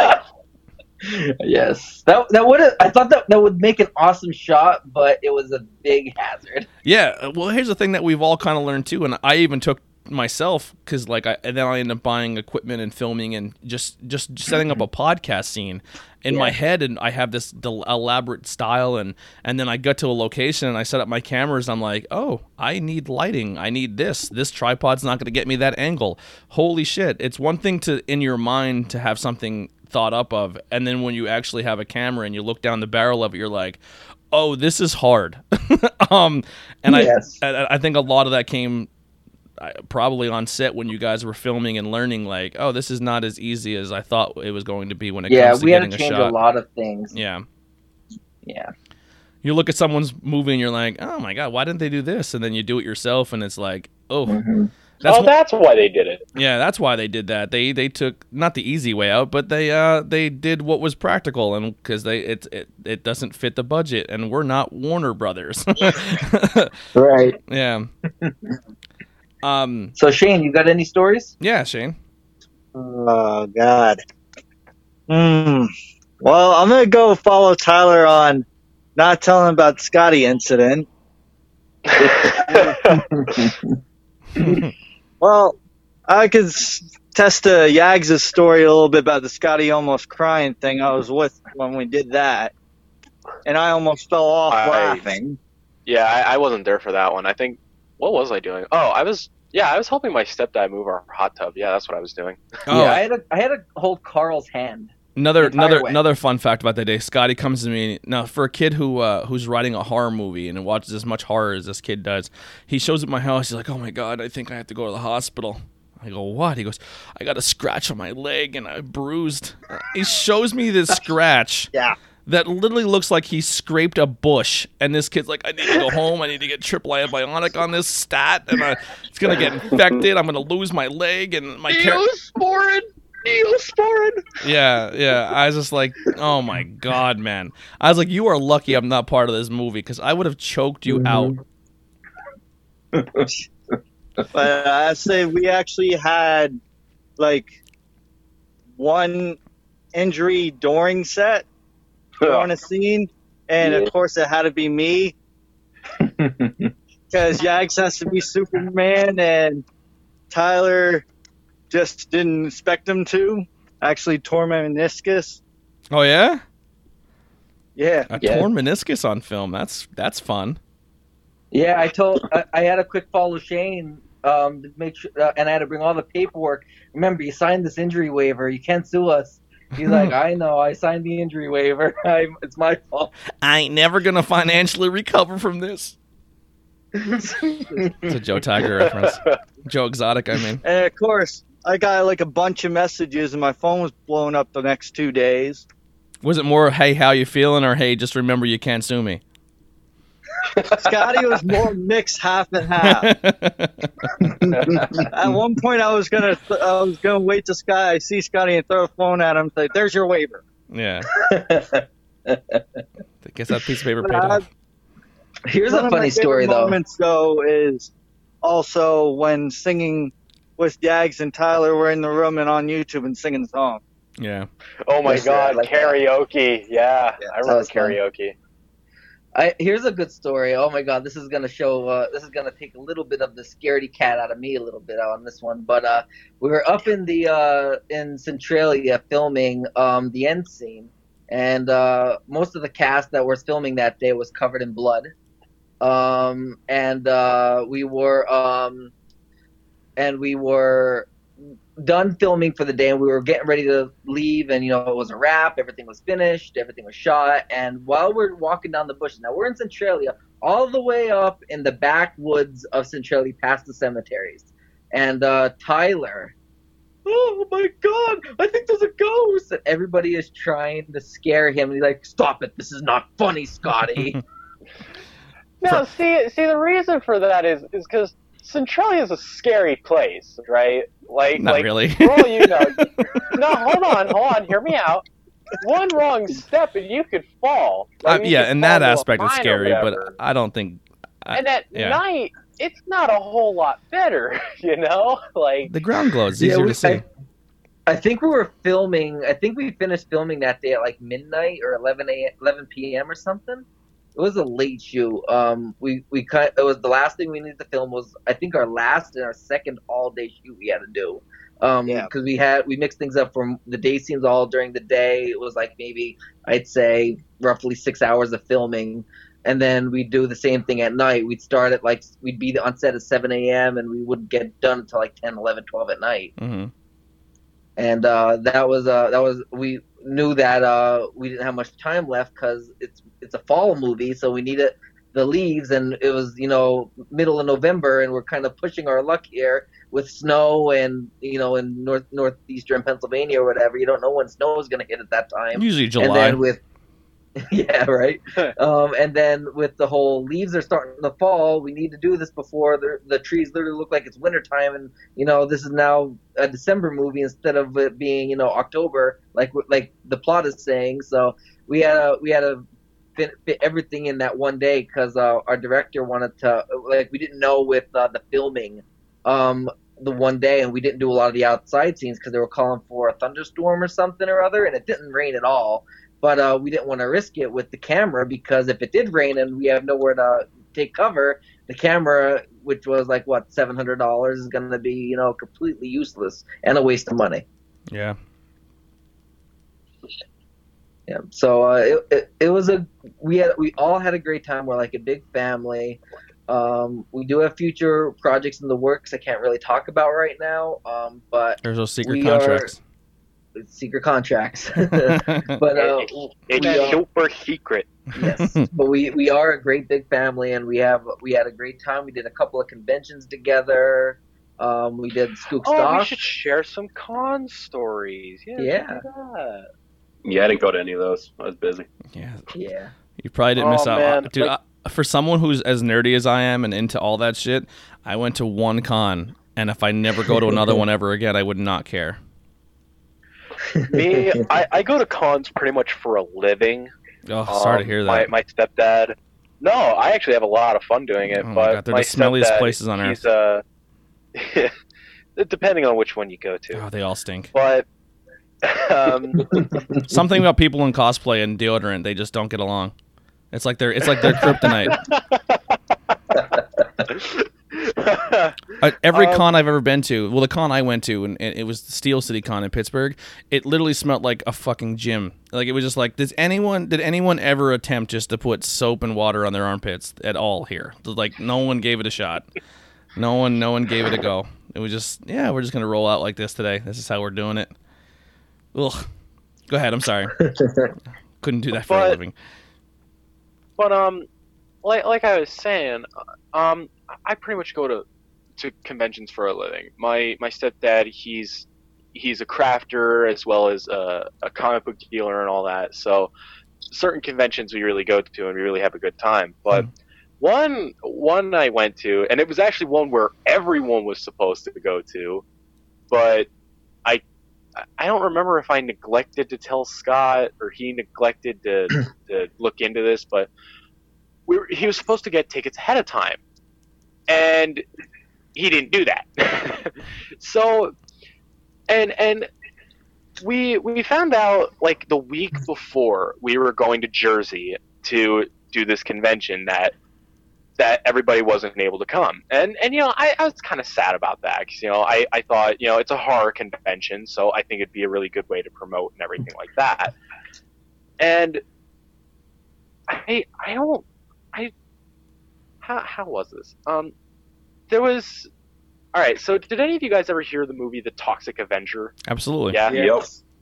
Yes. That that would I thought that that would make an awesome shot, but it was a big hazard. Yeah, well, here's the thing that we've all kind of learned too, and I even took myself because like I and then I ended up buying equipment and filming and just just setting up a podcast scene in my Yeah. head, and I have this del- elaborate style, and and then I got to a location and I set up my cameras. And I'm like, oh, I need lighting. I need this. This tripod's not going to get me that angle. Holy shit! It's one thing to in your mind to have something thought up of, and then when you actually have a camera and you look down the barrel of it, you're like, oh, this is hard. um, and Yes. I, I I think a lot of that came uh, probably on set when you guys were filming and learning, like, oh, this is not as easy as I thought it was going to be when it Yeah, comes to we had getting to a change shot. a lot of things. Yeah. Yeah. You look at someone's movie and you're like, oh my god, why didn't they do this? And then you do it yourself, and it's like, oh, Mm-hmm. that's oh, wh- that's why they did it. yeah, that's why they did that. They they took not the easy way out, but they uh they did what was practical, and because they it, it it doesn't fit the budget, and we're not Warner Brothers. Right. Yeah. Um. So Shane, you got any stories? Yeah, Shane. Oh God. Hmm. Well, I'm gonna go follow Tyler on not telling about the Scotty incident. Well, I could s- test uh, Yags' story a little bit about the Scotty almost crying thing. I was with when we did that, and I almost fell off I- laughing. Yeah, I, I wasn't there for that one. I think, what was I doing? Oh, I was, yeah, I was helping my stepdad move our hot tub. Yeah, that's what I was doing. Oh, Yeah, I had to I had to hold Carl's hand. Another The entire another way. another fun fact about that day. Scotty comes to me now for a kid who uh, who's writing a horror movie and watches as much horror as this kid does. He shows up at my house. He's like, "Oh my god, I think I have to go to the hospital." I go, "What?" He goes, "I got a scratch on my leg and I bruised." He shows me this scratch. Yeah. That literally looks like he scraped a bush, and this kid's like, "I need to go home. I need to get triple antibiotic on this stat, and I, it's gonna get infected. I'm gonna lose my leg and my car- Neosporin! Neosporin! Yeah, yeah. I was just like, oh my god, man. I was like, you are lucky I'm not part of this movie because I would have choked you out. But I say we actually had like one injury during set on a scene, and Yeah. of course it had to be me because Yags has to be Superman, and Tyler just didn't expect him to. Actually tore my meniscus. Oh yeah, Yeah. a Yeah. torn meniscus on film. That's that's fun. Yeah, I told I, I had a quick follow Shane um, to make sure, uh, and I had to bring all the paperwork. Remember, you signed this injury waiver. You can't sue us. He's like, I know, I signed the injury waiver. I, it's my fault. I ain't never gonna financially recover from this. It's a Joe Tiger reference. Joe Exotic, I mean. And of course I got like a bunch of messages, and my phone was blowing up the next two days. Was it more, hey, how you feeling, or hey, just remember you can't sue me? Scotty was more mixed half and half. At one point, I was gonna, I was gonna wait to Scotty. I see Scotty and throw the phone at him. And say, "There's your waiver." Yeah. I guess that piece of paper paid Uh, off. Here's One a of my funny favorite story though. Moments though is also when singing with Yags and Tyler were in the room and on YouTube and singing the song. Yeah. Oh my Yes, sir, I God, like that. karaoke! Yeah, Yeah, I that remember was fun. karaoke. I, here's a good story. Oh my God, this is gonna show. Uh, this is gonna take a little bit of the scaredy cat out of me a little bit on this one. But uh, we were up in the uh, in Centralia filming um, the end scene, and uh, most of the cast that was filming that day was covered in blood. Um, and uh, we were um, and we were done filming for the day, and we were getting ready to leave, and you know it was a wrap, everything was finished, everything was shot, and while we're walking down the bushes, now we're in Centralia, all the way up in the backwoods of Centralia past the cemeteries, and uh, Tyler, oh my God, I think there's a ghost, and everybody is trying to scare him, and he's like, stop it, this is not funny, Scotty. No, see, see, the reason for that is is because Centralia is a scary place, right? Like, Not like, really. for all you know. No, hold on, hold on, hear me out. One wrong step and you could fall. Uh, Like, you yeah, could in fall that to a aspect it's mine or scary, but whatever. I don't think. I, And at yeah. night, it's not a whole lot better, you know? Like, The ground glow is Yeah, easier we- to see. I- I think we were filming. I think we finished filming that day at like midnight or eleven a eleven p.m. or something. It was a late shoot. Um, we we cut. It was the last thing we needed to film. Was I think our last and our second all day shoot we had to do. Um, Yeah. because we had we mixed things up from the day scenes all during the day. It was like maybe I'd say roughly six hours of filming, and then we'd do the same thing at night. We'd start at like we'd be on set at seven a.m. and we wouldn't get done until like ten, eleven, twelve at night. hmm And uh, that was uh, that was we knew that uh, we didn't have much time left because it's it's a fall movie, so we needed the leaves, and it was you know middle of November, and we're kind of pushing our luck here with snow, and you know in north northeastern Pennsylvania or whatever, you don't know when snow is going to hit at that time. Usually And July. then with yeah, right. um, and then with the whole leaves are starting to fall, we need to do this before the the trees literally look like it's wintertime, and you know this is now a December movie instead of it being you know October, like like the plot is saying. So we had a we had to fit, fit everything in that one day because uh, our director wanted to like we didn't know with uh, the filming um, the one day, and we didn't do a lot of the outside scenes because they were calling for a thunderstorm or something or other, and it didn't rain at all. But uh, we didn't want to risk it with the camera because if it did rain and we have nowhere to take cover, the camera, which was like what seven hundred dollars, is going to be you know completely useless and a waste of money. Yeah. Yeah. So uh, it, it it was a we had we all had a great time. We're like a big family. Um, we do have future projects in the works. I can't really talk about right now. Um, but There's those secret We contracts. secret contracts. but uh, it's we are- super secret. yes, but we, we are a great big family, and we have we had a great time. We did a couple of conventions together. Um, we did Skook Oh, we Stock. should share some con stories. Yeah. we should Yeah. do that. Yeah, I didn't go to any of those. I was busy. Yeah. Yeah, You probably didn't miss Oh, out. man. Dude, Like- I, for someone who's as nerdy as I am and into all that shit, I went to one con, and if I never go to another one ever again, I would not care. Me, I, I go to cons pretty much for a living. Oh, sorry to Um, hear my, that. My stepdad. No, I actually have a lot of fun doing it. Oh my but God, they're my the smelliest stepdad, places on he's, uh, depending on which one you go to. Oh, they all stink. But um, Something about people in cosplay and deodorant, they just don't get along. It's like they're it's like they're kryptonite. Uh, every Um, con I've ever been to, well, the con I went to, and, and it was the Steel City Con in Pittsburgh. It literally smelled like a fucking gym. Like it was just like, does anyone did anyone ever attempt just to put soap and water on their armpits at all here? Like no one gave it a shot. No one, no one gave it a go. It was just, yeah, we're just gonna roll out like this today. This is how we're doing it. Ugh. Go ahead. I'm sorry. Couldn't do that for a But- living. But um, like like I was saying, um, I pretty much go to to conventions for a living. My my stepdad, he's he's a crafter as well as a, a comic book dealer and all that. So certain conventions we really go to and we really have a good time. But one one I went to, and it was actually one where everyone was supposed to go to, but I I don't remember if I neglected to tell Scott or he neglected to to look into this, but we were, he was supposed to get tickets ahead of time, and he didn't do that. so, and and we we found out like the week before we were going to Jersey to do this convention that that everybody wasn't able to come, and and you know I, I was kind of sad about that because you know I, I thought you know it's a horror convention, so I think it'd be a really good way to promote and everything like that. And I I don't I how how was this? Um, there was all right. So did any of you guys ever hear the movie The Toxic Avenger? Absolutely. Yeah. Yep.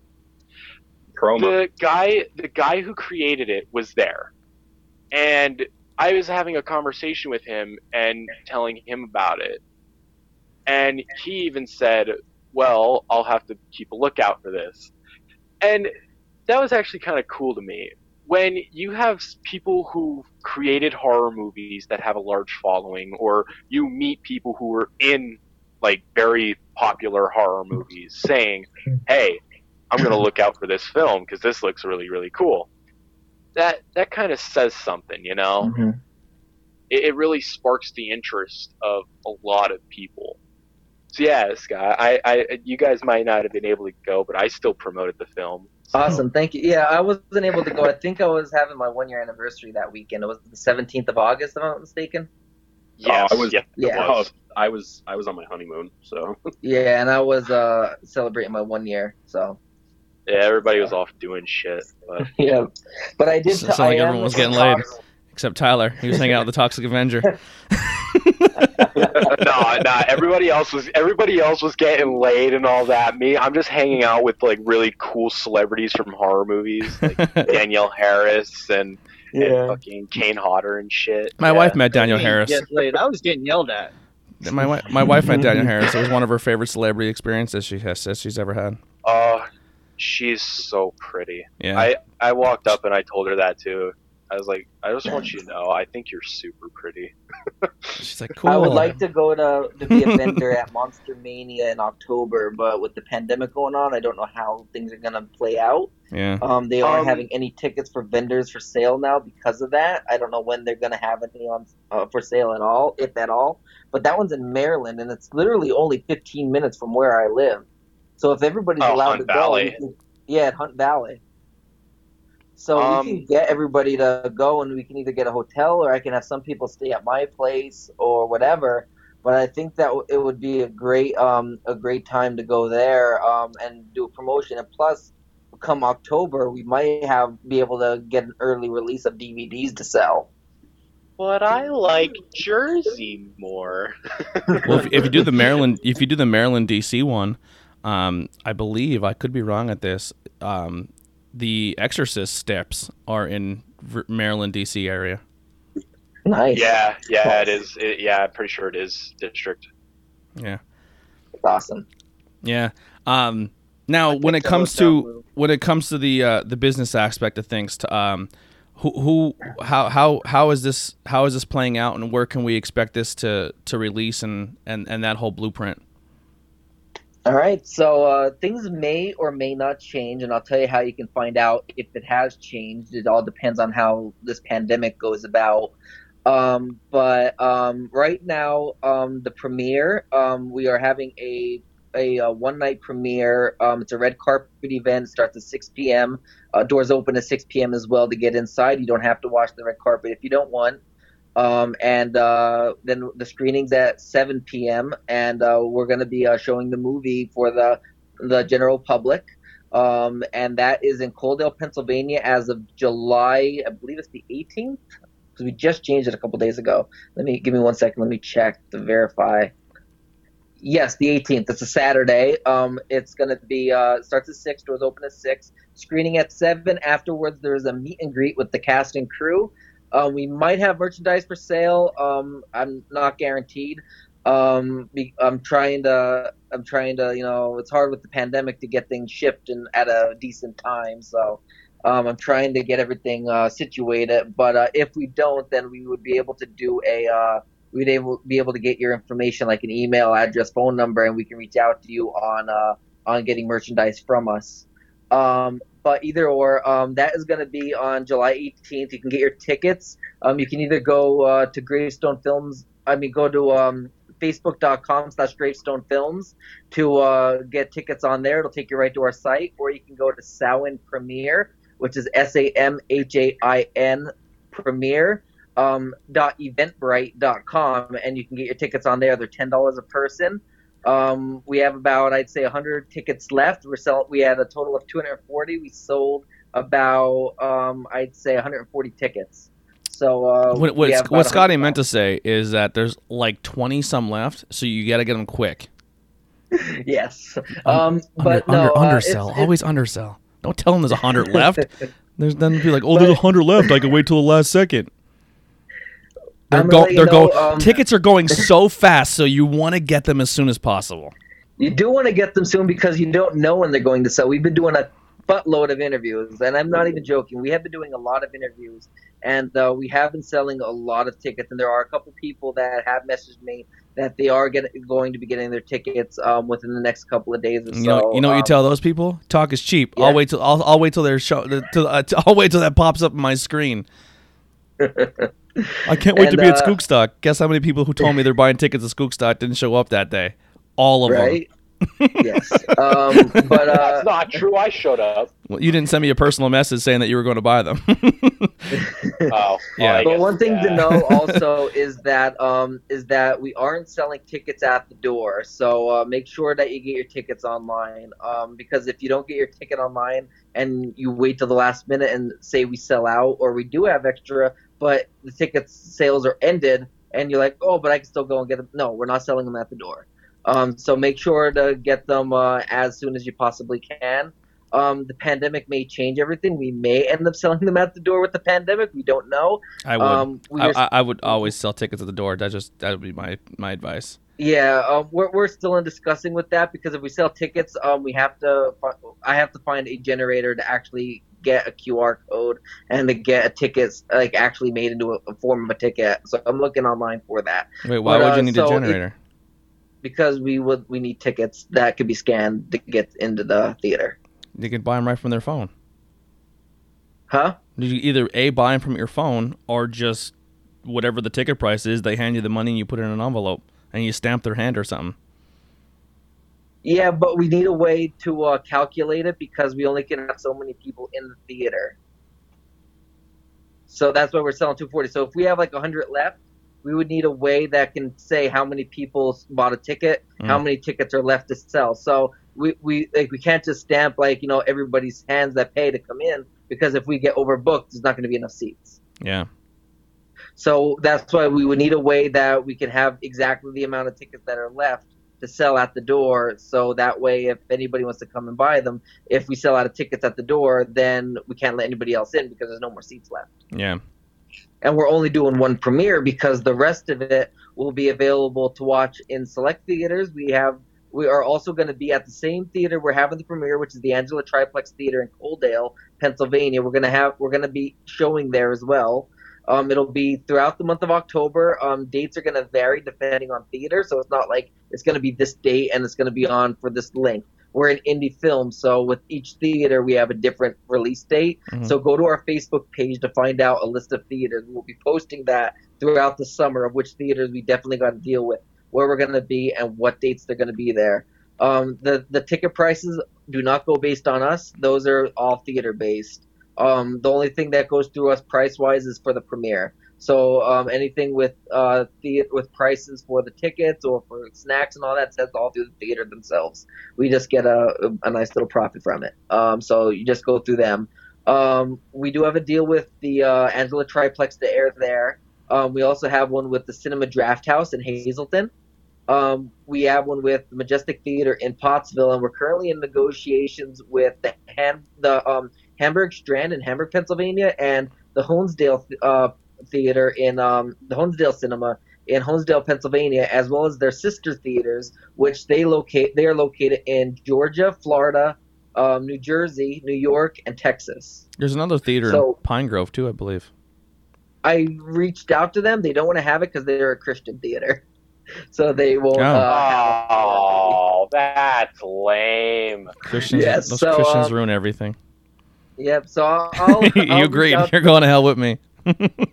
Promo. The guy the guy who created it was there, and I was having a conversation with him and telling him about it. And he even said, well, I'll have to keep a lookout for this. And that was actually kind of cool to me. When you have people who created horror movies that have a large following, or you meet people who are in like very popular horror movies saying, hey, I'm going to look out for this film because this looks really, really cool. That that kind of says something, you know. Mm-hmm. It, it really sparks the interest of a lot of people. So yeah, Scott, I, I, you guys might not have been able to go, but I still promoted the film. So. Awesome, thank you. Yeah, I wasn't able to go. I think I was having my one year anniversary that weekend. It was the seventeenth of August, if I'm not mistaken. Yes, Oh, I was- yeah, Yeah. it was. Oh, I was I was on my honeymoon, so Yeah, and I was uh, celebrating my one year. So Yeah, everybody was off doing shit. But yeah, but I did. It sounded like I am everyone was in getting laid. talks- Except Tyler. He was hanging out with the Toxic Avenger. no, no, everybody else was everybody else was getting laid and all that. Me, I'm just hanging out with like really cool celebrities from horror movies, like Danielle Harris and, and Yeah. fucking Kane Hodder and shit. My Yeah. wife met Danielle Didn't Harris. Get laid. I was getting yelled at. My wi- my wife met Danielle Harris. It was one of her favorite celebrity experiences she has says she's ever had. Oh, she's so pretty. Yeah. I, I walked up and I told her that too. I was like, I just want you to know, I think you're super pretty. She's like, cool. I would like to go to to be a vendor at Monster Mania in October, but with the pandemic going on, I don't know how things are gonna play out. Yeah. Um, they aren't Um, having any tickets for vendors for sale now because of that. I don't know when they're gonna have any on uh, for sale at all, if at all. But that one's in Maryland, and it's literally only fifteen minutes from where I live. So if everybody's Oh, allowed Hunt to go, Valley. we can, yeah, at Hunt Valley. So Um, we can get everybody to go, and we can either get a hotel, or I can have some people stay at my place, or whatever. But I think that w- it would be a great, um, a great time to go there, um, and do a promotion. And plus, come October, we might have be able to get an early release of D V Ds to sell. But I like Jersey more. Well, if, if you do the Maryland, if you do the Maryland D C one, um, I believe I could be wrong at this. Um, the Exorcist steps are in v- Maryland D C area. Nice. yeah, yeah, it is. It, yeah, I'm pretty sure it is district. Yeah. That's awesome. Yeah. Um, now, when it picked a comes hotel to room. when it comes to the uh, the business aspect of things, to um, who who how how how is this how is this playing out, and where can we expect this to to release and and and that whole blueprint? All right, so uh, things may or may not change, and I'll tell you how you can find out if it has changed. It all depends on how this pandemic goes about. Um, but um, right now, um, the premiere, um, we are having a a, uh one night premiere. Um, it's a red carpet event. It starts at six p.m. Uh, doors open at six p.m. as well to get inside. You don't have to watch the red carpet if you don't want. Um, and uh, then the screening's at seven p.m. and uh, we're going to be uh, showing the movie for the the general public. Um, and that is in Coaldale, Pennsylvania, as of July, I believe it's the eighteenth, because we just changed it a couple days ago. Let me give me one second. Let me check to verify. Yes, the eighteenth. It's a Saturday. Um, it's going to be uh, it starts at six. Doors open at six. Screening at seven. Afterwards, there is a meet and greet with the cast and crew. Uh, we might have merchandise for sale. Um, I'm not guaranteed. Um, be, I'm trying to. I'm trying to. You know, it's hard with the pandemic to get things shipped and at a decent time. So Um, I'm trying to get everything uh, situated, but uh, if we don't, then we would be able to do a uh, we'd able be able to get your information, like an email address, phone number, and we can reach out to you on uh, on getting merchandise from us. Um, but either or, um, that is going to be on July eighteenth. You can get your tickets. Um, you can either go uh, to Gravestone Films. I mean, go to um, facebook.com slash Gravestone Films to uh, get tickets on there. It'll take you right to our site, or you can go to Samhain Premiere, which is S A M H A I N Premiere um, dot eventbrite dot com, and you can get your tickets on there. They're ten dollars a person. Um, we have about, I'd say, one hundred tickets left. We're selling. We had a total of two hundred forty. We sold about, um, I'd say, one hundred forty tickets. So uh, What, we what, have about what Scotty one hundred meant to say is that there's like twenty some left, so you got to get them quick. Yes, um, but under, no, under, uh, undersell. it's- Always undersell. Don't tell them there's a hundred left. There's then be like, oh, there's a hundred left. I can wait till the last second. They're I'm go, gonna let you they're know, going. um, Tickets are going so fast, so you want to get them as soon as possible. You do want to get them soon because you don't know when they're going to sell. We've been doing a buttload of interviews, and I'm not even joking. We have been doing a lot of interviews, and uh, we have been selling a lot of tickets. And there are a couple people that have messaged me that they are get, going to be getting their tickets um, within the next couple of days or so. You know, you know what you Um, tell those people? Talk is cheap. Yeah. I'll wait till I'll, I'll wait till they're show. Till, uh, t- I'll wait till that pops up on my screen. I can't wait And, to be at uh, Skookstock. Guess how many people who told me they're buying tickets at Skookstock didn't show up that day? All of right? Yes. Um, but uh, That's not true. I showed up. them. Well, you didn't send me a personal message saying that you were going to buy them. Oh, Yeah. I But guess, one thing yeah. to know also is that um, is that we aren't selling tickets at the door. So uh, make sure that you get your tickets online. Um, because if you don't get your ticket online and you wait till the last minute and say we sell out or we do have extra, but the ticket sales are ended, and you're like, oh, but I can still go and get them. No, we're not selling them at the door. Um, so make sure to get them uh, as soon as you possibly can. Um, the pandemic may change everything. We may end up selling them at the door with the pandemic. We don't know. I would. Um, we I, are- I, I would always sell tickets at the door. That just that would be my my advice. Yeah, um, we're we're still in discussing with that because if we sell tickets, um, we have to. fi- I have to find a generator to actually get a Q R code and to get a ticket like actually made into a, a form of a ticket. So I'm looking online for that Wait, why But, would you uh, need so a it- generator? because we would we need tickets that could be scanned to get into the theater. You can buy them right from their phone. Huh? You either A, buy them from your phone, or just whatever the ticket price is, they hand you the money and you put it in an envelope and you stamp their hand or something. Yeah, but we need a way to uh, calculate it because we only can have so many people in the theater. So that's why we're selling two forty. So if we have like one hundred left, we would need a way that can say how many people bought a ticket, how Mm. many tickets are left to sell. So we, we like we can't just stamp like, you know, everybody's hands that pay to come in because if we get overbooked, there's not going to be enough seats. Yeah. So that's why we would need a way that we can have exactly the amount of tickets that are left to sell at the door. So that way, if anybody wants to come and buy them, if we sell out of tickets at the door, then we can't let anybody else in because there's no more seats left. Yeah. And we're only doing one premiere because the rest of it will be available to watch in select theaters. We have we are also going to be at the same theater we're having the premiere, which is the Angela Triplex Theater in Coaldale, Pennsylvania. We're going to have we're going to be showing there as well. Um, it'll be throughout the month of October. Um, dates are going to vary depending on theater, so it's not like it's going to be this date and it's going to be on for this length. We're an indie film, so with each theater we have a different release date. Mhm. So go to our Facebook page to find out a list of theaters. We'll be posting that throughout the summer of which theaters we definitely got to deal with, where we're going to be, and what dates they're going to be there. Um, the the ticket prices do not go based on us; those are all theater based. Um, the only thing that goes through us price wise is for the premiere. So um, anything with uh, the with prices for the tickets or for snacks and all that, that's all through the theater themselves. We just get a, a nice little profit from it. Um, so you just go through them. Um, we do have a deal with the uh, Angela Triplex to air there. Um, we also have one with the Cinema Draft House in Hazleton. Um, we have one with the Majestic Theater in Pottsville, and we're currently in negotiations with the Han- the um, Hamburg Strand in Hamburg, Pennsylvania, and the Honesdale uh, Theater in um, the Honesdale Cinema in Honesdale, Pennsylvania, as well as their sister theaters, which they locate. They are located in Georgia, Florida, um, New Jersey, New York, and Texas. There's another theater So- in Pine Grove too, I believe. I reached out to them. They don't want to have it because they're a Christian theater, so they won't. Oh. Uh, have Oh, that's lame. Christians, Yes, those so, Christians um, ruin everything. Yep. So I'll. I'll you I'll agreed. reach out- You're going to hell with me. Oh,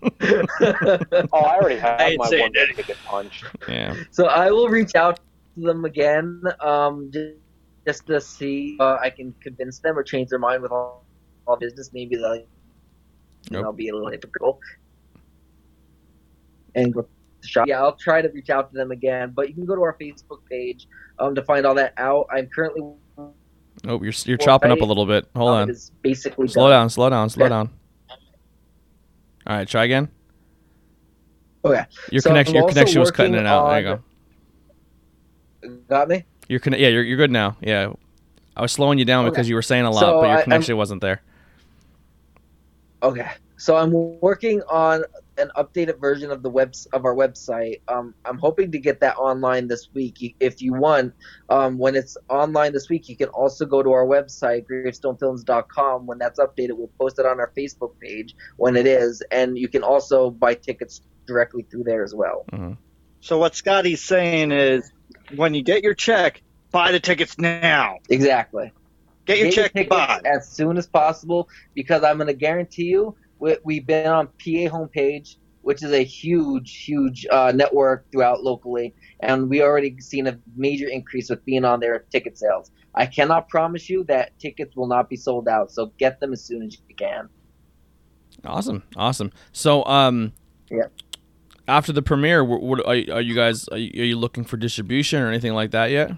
I already have I ain't my saying one that. ticket punched. Yeah. So I will reach out to them again, um, just, just to see uh, I can convince them or change their mind with all, all business. Maybe they'll, you Nope. know, be a little hypocritical. And go to the shop. Yeah, I'll try to reach out to them again. But you can go to our Facebook page um, to find all that out. I'm currently. Oh, you're you're chopping up a little bit. Hold um, on. It's basically Slow done. down. Slow down. Slow Okay. down. All right. Try again. Okay. Your So connection. I'm Your also connection was cutting in working and out. There you on- go. Got me? You're conne- Yeah. You're you're good now. Yeah. I was slowing you down Okay. because you were saying a lot, So but your I- connection wasn't there. Okay, so I'm working on an updated version of the webs of our website. Um, I'm hoping to get that online this week. You- If you want, um, when it's online this week, you can also go to our website, gravestone films dot com. When that's updated, we'll post it on our Facebook page when it is, and you can also buy tickets directly through there as well. Mhm. So what Scotty's saying is, when you get your check, buy the tickets now. Exactly. Get your Get check tickets buy. as soon as possible, because I'm going to guarantee you, we, we've been on P A homepage, which is a huge, huge uh, network throughout locally, and we already seen a major increase with being on there ticket sales. I cannot promise you that tickets will not be sold out, so get them as soon as you can. Awesome. Awesome. So, um, Yeah. after the premiere, what, what, are, are you guys are you, are you looking for distribution or anything like that yet?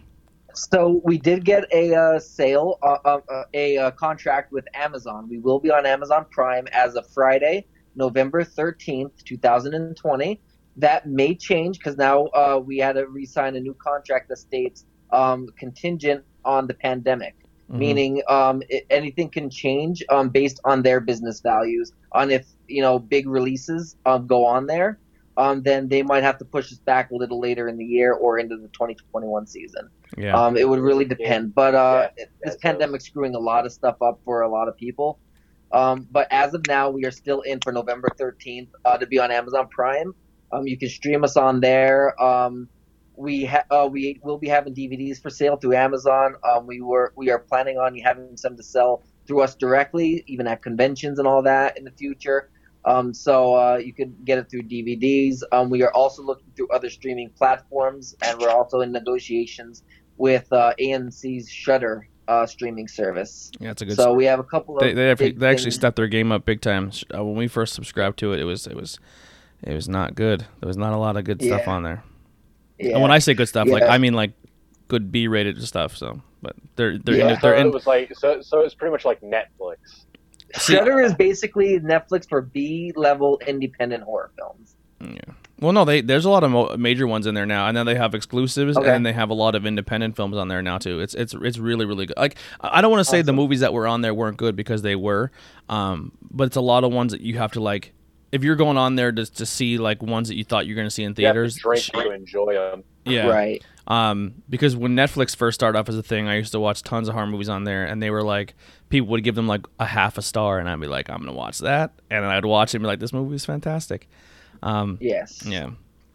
So we did get a uh, sale, uh, uh, uh, a uh, contract with Amazon. We will be on Amazon Prime as of Friday, November thirteenth, two thousand twenty. That may change because now uh, we had to re-sign a new contract that states um, contingent on the pandemic, Mhm. meaning um, it, anything can change um, based on their business values. On if you know big releases um, go on there, um, then they might have to push us back a little later in the year or into the twenty twenty-one season. Yeah. Um, it would really depend. But uh, Yeah, this that pandemic's screwing a lot of stuff up for a lot of people. Um, but as of now, we are still in for November thirteenth uh, to be on Amazon Prime. Um, you can stream us on there. Um, we ha- uh, we will be having D V Ds for sale through Amazon. Um, we were we are planning on having some to sell through us directly, even at conventions and all that in the future. Um, so uh, you could get it through D V Ds. Um, we are also looking through other streaming platforms, and we're also in negotiations with uh, A M C's Shudder uh, streaming service. Yeah, it's a good. So we have a couple of they they, have, big they actually things. stepped their game up big time. Uh, when we first subscribed to it, it was it was it was not good. There was not a lot of good stuff Yeah. on there. Yeah. And when I say good stuff, like Yeah. I mean like good B-rated stuff. So, but they're they're Yeah. in, So they're it in. was like so. So it's pretty much like Netflix. Shudder is basically Netflix for B-level independent horror films. Yeah. Well, no, they there's a lot of mo- major ones in there now, and then they have exclusives, Okay. and then they have a lot of independent films on there now too. It's it's it's really really good. Like I I don't want to say the Awesome. movies that were on there weren't good because they were, um, but it's a lot of ones that you have to like. If you're going on there to to see like ones that you thought you're going to see in You have to theaters, drink sh- to enjoy them. yeah, Right. Um, because when Netflix first started off as a thing, I used to watch tons of horror movies on there, and they were like, people would give them like a half a star, and I'd be like, I'm gonna watch that, and then I'd watch it and be like, this movie is fantastic. Um, Yes. yeah,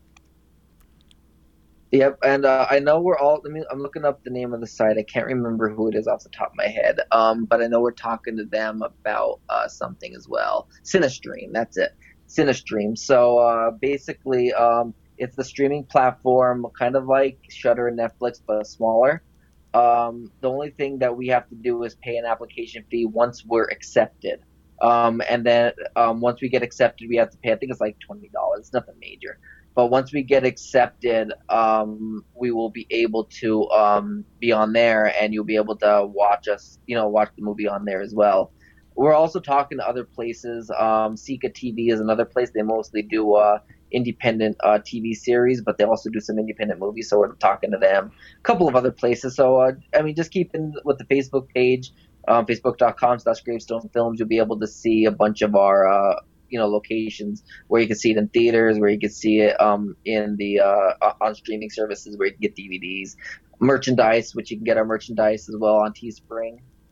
Yep, and uh, I know we're all. Let me. I'm looking up the name of the site. I can't remember who it is off the top of my head. Um, but I know we're talking to them about uh, something as well. Cinestream. That's it. Cinestream. So uh, basically, um, it's the streaming platform, kind of like Shudder and Netflix, but smaller. Um, the only thing that we have to do is pay an application fee once we're accepted. Um, and then um, once we get accepted, we have to pay. I think it's like twenty dollars. It's nothing major. But once we get accepted, um, we will be able to um, be on there, and you'll be able to watch us, you know, watch the movie on there as well. We're also talking to other places. Um, Sika T V is another place. They mostly do uh, independent uh, T V series, but they also do some independent movies. So we're talking to them. A couple of other places. So uh, I mean, just keep in with the Facebook page, um, facebook dot com slash gravestone films. You'll be able to see a bunch of our uh, you know locations where you can see it in theaters, where you can see it um in the uh on streaming services where you can get D V Ds, merchandise, which you can get our merchandise as well on Teespring.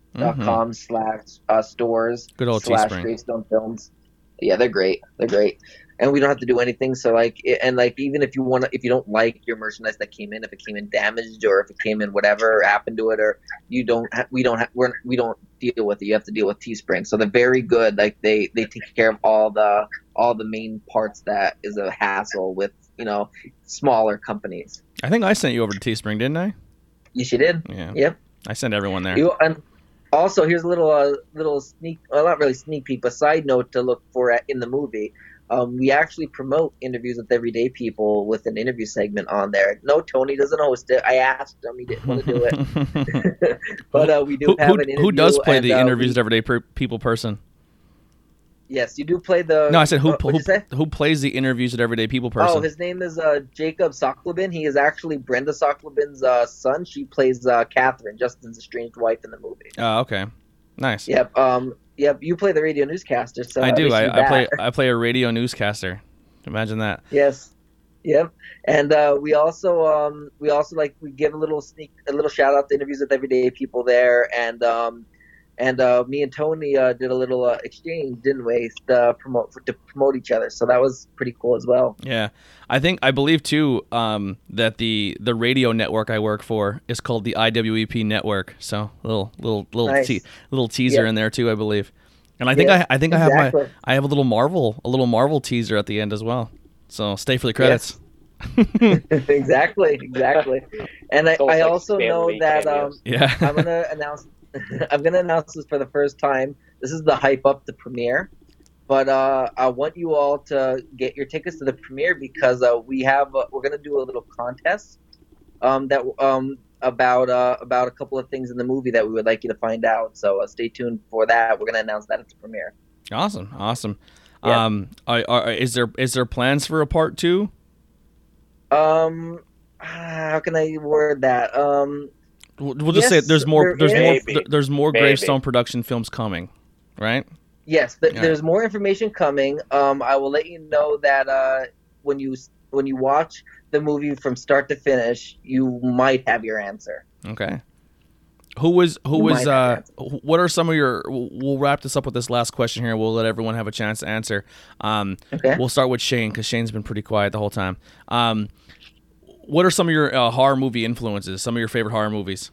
dot com slash uh, stores Good old slash Teespring. Greystone Films. Yeah, they're great. They're great, and we don't have to do anything. So like, it- and like, even if you want to, if you don't like your merchandise that came in, if it came in damaged or if it came in whatever happened to it, or you don't, ha- we don't, ha- we're, we don't deal with it. You have to deal with Teespring. So they're very good. Like they they take care of all the all the main parts that is a hassle with you know smaller companies. I think I sent you over to Teespring, didn't I? Yes, you did. Yeah. Yep. I sent everyone there. You, and also, here's a little uh, little sneak, well, not really sneak peek, but side note to look for at, in the movie. Um, we actually promote interviews with everyday people with an interview segment on there. No, Tony doesn't host it. I asked him; he didn't want to do it. But uh, we do who, have who, an interview. who does play and, the uh, interviews we- with everyday per- people person? Yes, you do play the. No, I said who uh, who, what'd you say? who plays the interviews with everyday people person? Oh, his name is uh, Jacob Soklobin. He is actually Brenda Soklobin's uh, son. She plays uh, Catherine, Justin's estranged wife in the movie. Oh, okay, nice. Yep. Um. Yep. You play the radio newscaster. So I at do. least I, you I play that. I play a radio newscaster. Imagine that. Yes. Yep. And uh, we also um we also like we give a little sneak a little shout out to interviews with everyday people there, and um and uh, me and Tony uh, did a little uh, exchange, didn't we? To promote to promote each other. So that was pretty cool as well. Yeah, I think I believe too um, that the the radio network I work for is called the I W E P network. So little little little Nice. te- little teaser Yeah. in there too, I believe. And I think Yes, I I think I have exactly. my I have a little Marvel a little Marvel teaser at the end as well. So stay for the credits. exactly. Exactly. And I, It's almost I like also Stan know Lee that um, cameos. Yeah. I'm gonna announce. I'm gonna announce this for the first time. This is the hype up the premiere, but uh, I want you all to get your tickets to the premiere because uh, we have uh, we're gonna do a little contest um, that um, about uh, about a couple of things in the movie that we would like you to find out. So uh, stay tuned for that. We're gonna announce that at the premiere. Awesome, awesome. Yeah. Um, are, are, is there is there plans for a part two? Um, how can I word that? Um, We'll, we'll just say Yes, there's more there there's is. more Maybe. there- there's more Maybe. Gravestone production films coming, right? Yes, th- Yeah. there's more information coming. Um, I will let you know that uh, when you when you watch the movie from start to finish, you might have your answer. Okay. Who was who You was might uh have wh- what are some of your we'll we'll wrap this up with this last question here. We'll let everyone have a chance to answer. Um Okay. we'll start with Shane cuz Shane's been pretty quiet the whole time. Um what are some of your uh, horror movie influences? Some of your favorite horror movies?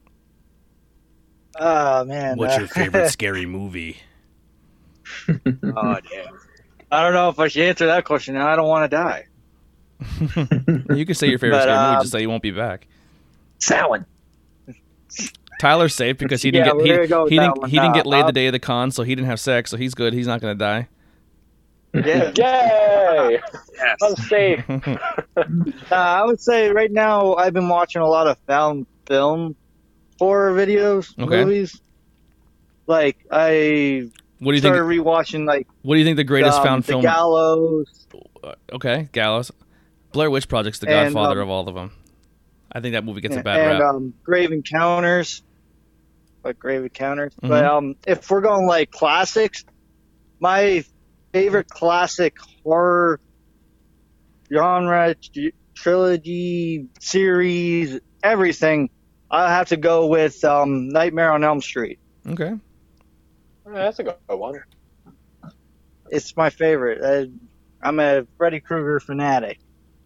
Oh man. uh, scary movie? oh damn. I don't know if I should answer that question. I don't want to die. You can say your favorite But, scary movie um, just say you won't be back. Samhain. Tyler's safe because he Yeah, didn't we're get gonna he, go with he that didn't one. he didn't Uh, get laid the I'll- day of the con, so he didn't have sex, so he's good. He's not going to die. Yeah. Yay! Yes. I'm safe. Uh, I would say right now I've been watching a lot of found film horror videos, Okay. movies. Like I What do you started think rewatching like what do you think the greatest um, found The film Gallows. Uh, okay, Gallows. Blair Witch Project's the And, godfather um, of all of them. I think that movie gets a bad and rap. um, Grave Encounters, like Grave Encounters. Mhm. But um, if we're going like classics, my favorite classic horror genre, t- trilogy, series, everything, I have to go with um, Nightmare on Elm Street. Okay. Yeah, that's a good one. It's my favorite. I, I'm a Freddy Krueger fanatic.